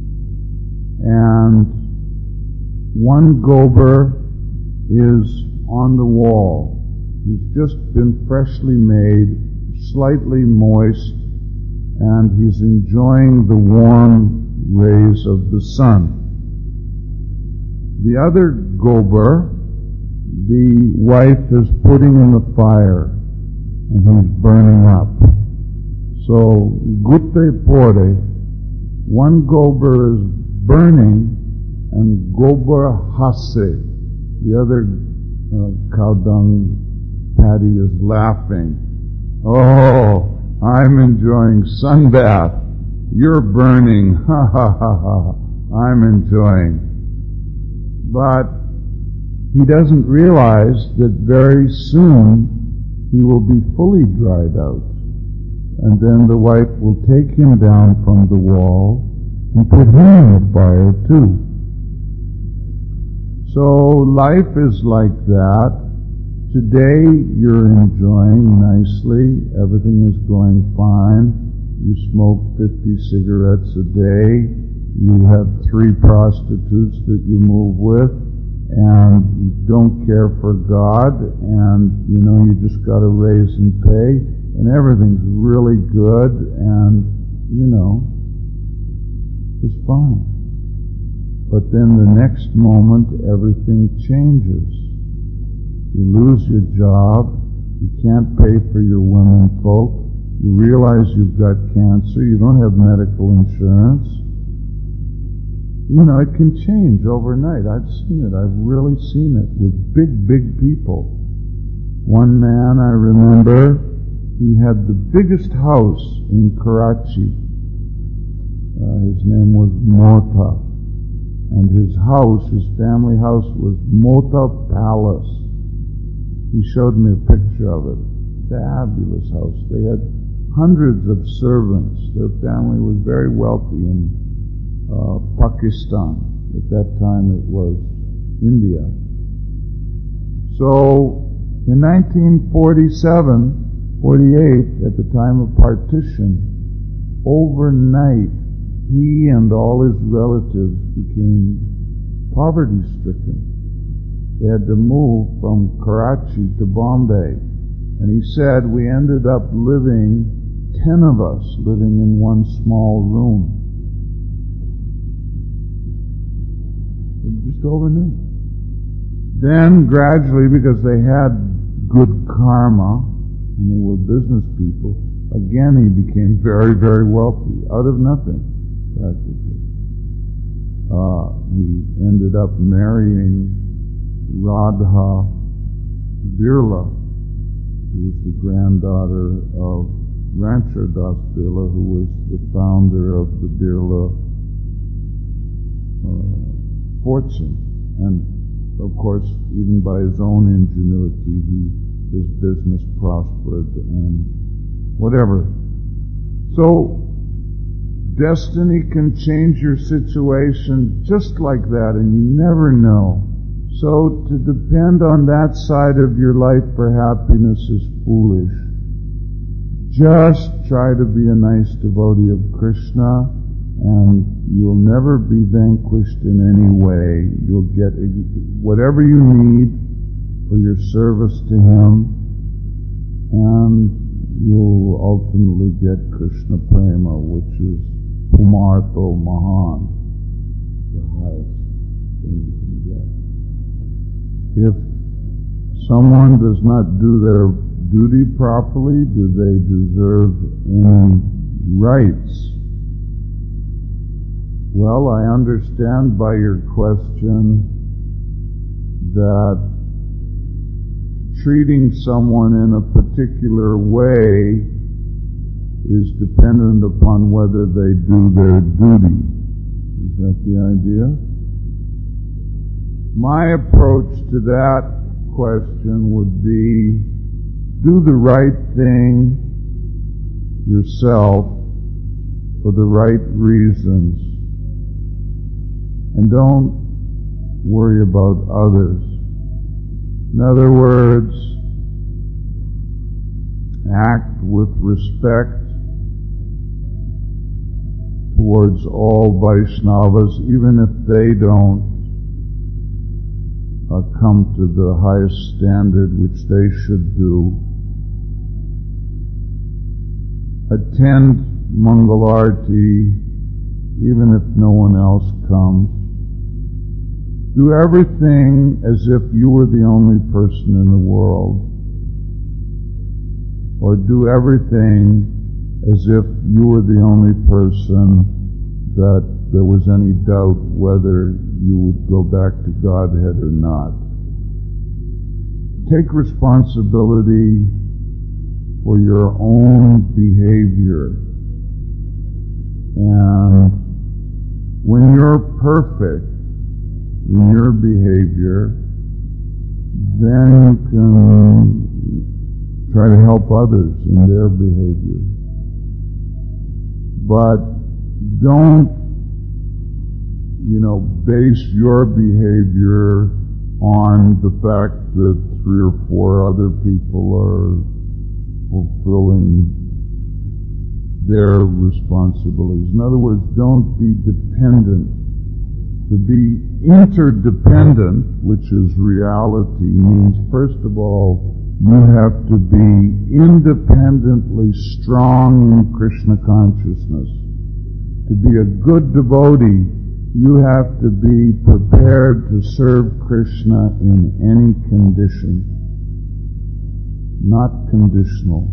and one gobar is on the wall. He's just been freshly made, slightly moist, and he's enjoying the warm rays of the sun. The other gobar, the wife is putting in the fire, and he's burning up. So, gutte pore, one gobar is burning, and gobar hase, the other cow dung Patty is laughing. Oh, I'm enjoying sunbath. You're burning. Ha ha ha ha. I'm enjoying. But he doesn't realize that very soon he will be fully dried out. And then the wife will take him down from the wall and put him in the fire too. So life is like that. Today you're enjoying nicely, everything is going fine, you smoke 50 cigarettes a day, you have 3 prostitutes that you move with, and you don't care for God, and you just got to raise and pay, and everything's really good, and just fine. But then the next moment everything changes. You lose your job, you can't pay for your women folk, you realize you've got cancer, you don't have medical insurance. It can change overnight. I've seen it. I've really seen it with big people. One man, I remember, he had the biggest house in Karachi. His name was Mota. And his house, his family house, was Mota Palace. He showed me a picture of it. Fabulous house. They had hundreds of servants. Their family was very wealthy in Pakistan. At that time it was India. So in 1947, 48, at the time of partition, overnight he and all his relatives became poverty-stricken. They had to move from Karachi to Bombay. And he said, we ended up living, 10 of us, living in one small room. Just overnight. Then gradually, because they had good karma, and they were business people, again he became very, very wealthy, out of nothing, practically. He ended up marrying Radha Birla, who was the granddaughter of Rancher Das Birla, who was the founder of the Birla fortune. And of course, even by his own ingenuity, his business prospered and whatever. So, destiny can change your situation just like that, and you never know. So to depend on that side of your life for happiness is foolish. Just try to be a nice devotee of Krishna, and you'll never be vanquished in any way. You'll get whatever you need for your service to Him, and you'll ultimately get Krishna Prema, which is Pumartho Mahan, the highest thing you can get. If someone does not do their duty properly, do they deserve any rights? Well, I understand by your question that treating someone in a particular way is dependent upon whether they do their duty. Is that the idea? My approach to that question would be, do the right thing yourself for the right reasons, and don't worry about others. In other words, act with respect towards all Vaishnavas, even if they don't come to the highest standard which they should do. Attend Mangalarti even if no one else comes. Do everything as if you were the only person in the world, or do everything as if you were the only person that there was any doubt whether you would go back to Godhead or not. take responsibility for your own behavior. And when you're perfect in your behavior, then you can try to help others in their behavior. But don't, base your behavior on the fact that 3 or 4 other people are fulfilling their responsibilities. In other words, don't be dependent. To be interdependent, which is reality, means, first of all, you have to be independently strong in Krishna consciousness. To be a good devotee, you have to be prepared to serve Krishna in any condition, not conditional.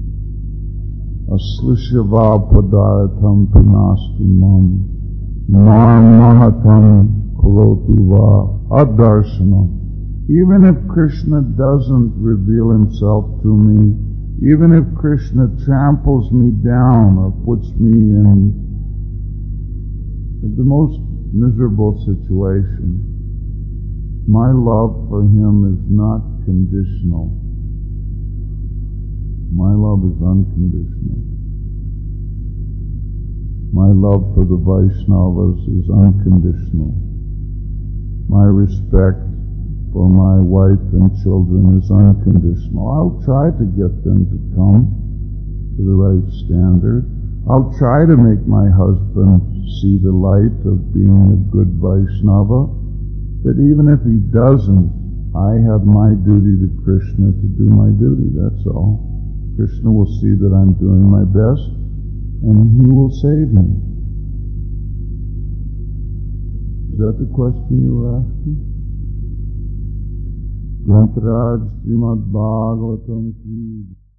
Aslishyava padartham pinastu mam mahatam kalotu va adarsanam. Even if Krishna doesn't reveal himself to me, even if Krishna tramples me down or puts me in the most miserable situation, my love for him is not conditional. My love is unconditional. My love for the Vaishnavas is unconditional. My respect for my wife and children is unconditional. I'll try to get them to come to the right standard. I'll try to make my husband see the light of being a good Vaishnava. But even if he doesn't, I have my duty to Krishna to do my duty, that's all. Krishna will see that I'm doing my best, and he will save me. Is that the question you were asking? Grantaraj Srimad Bhagavatam Ki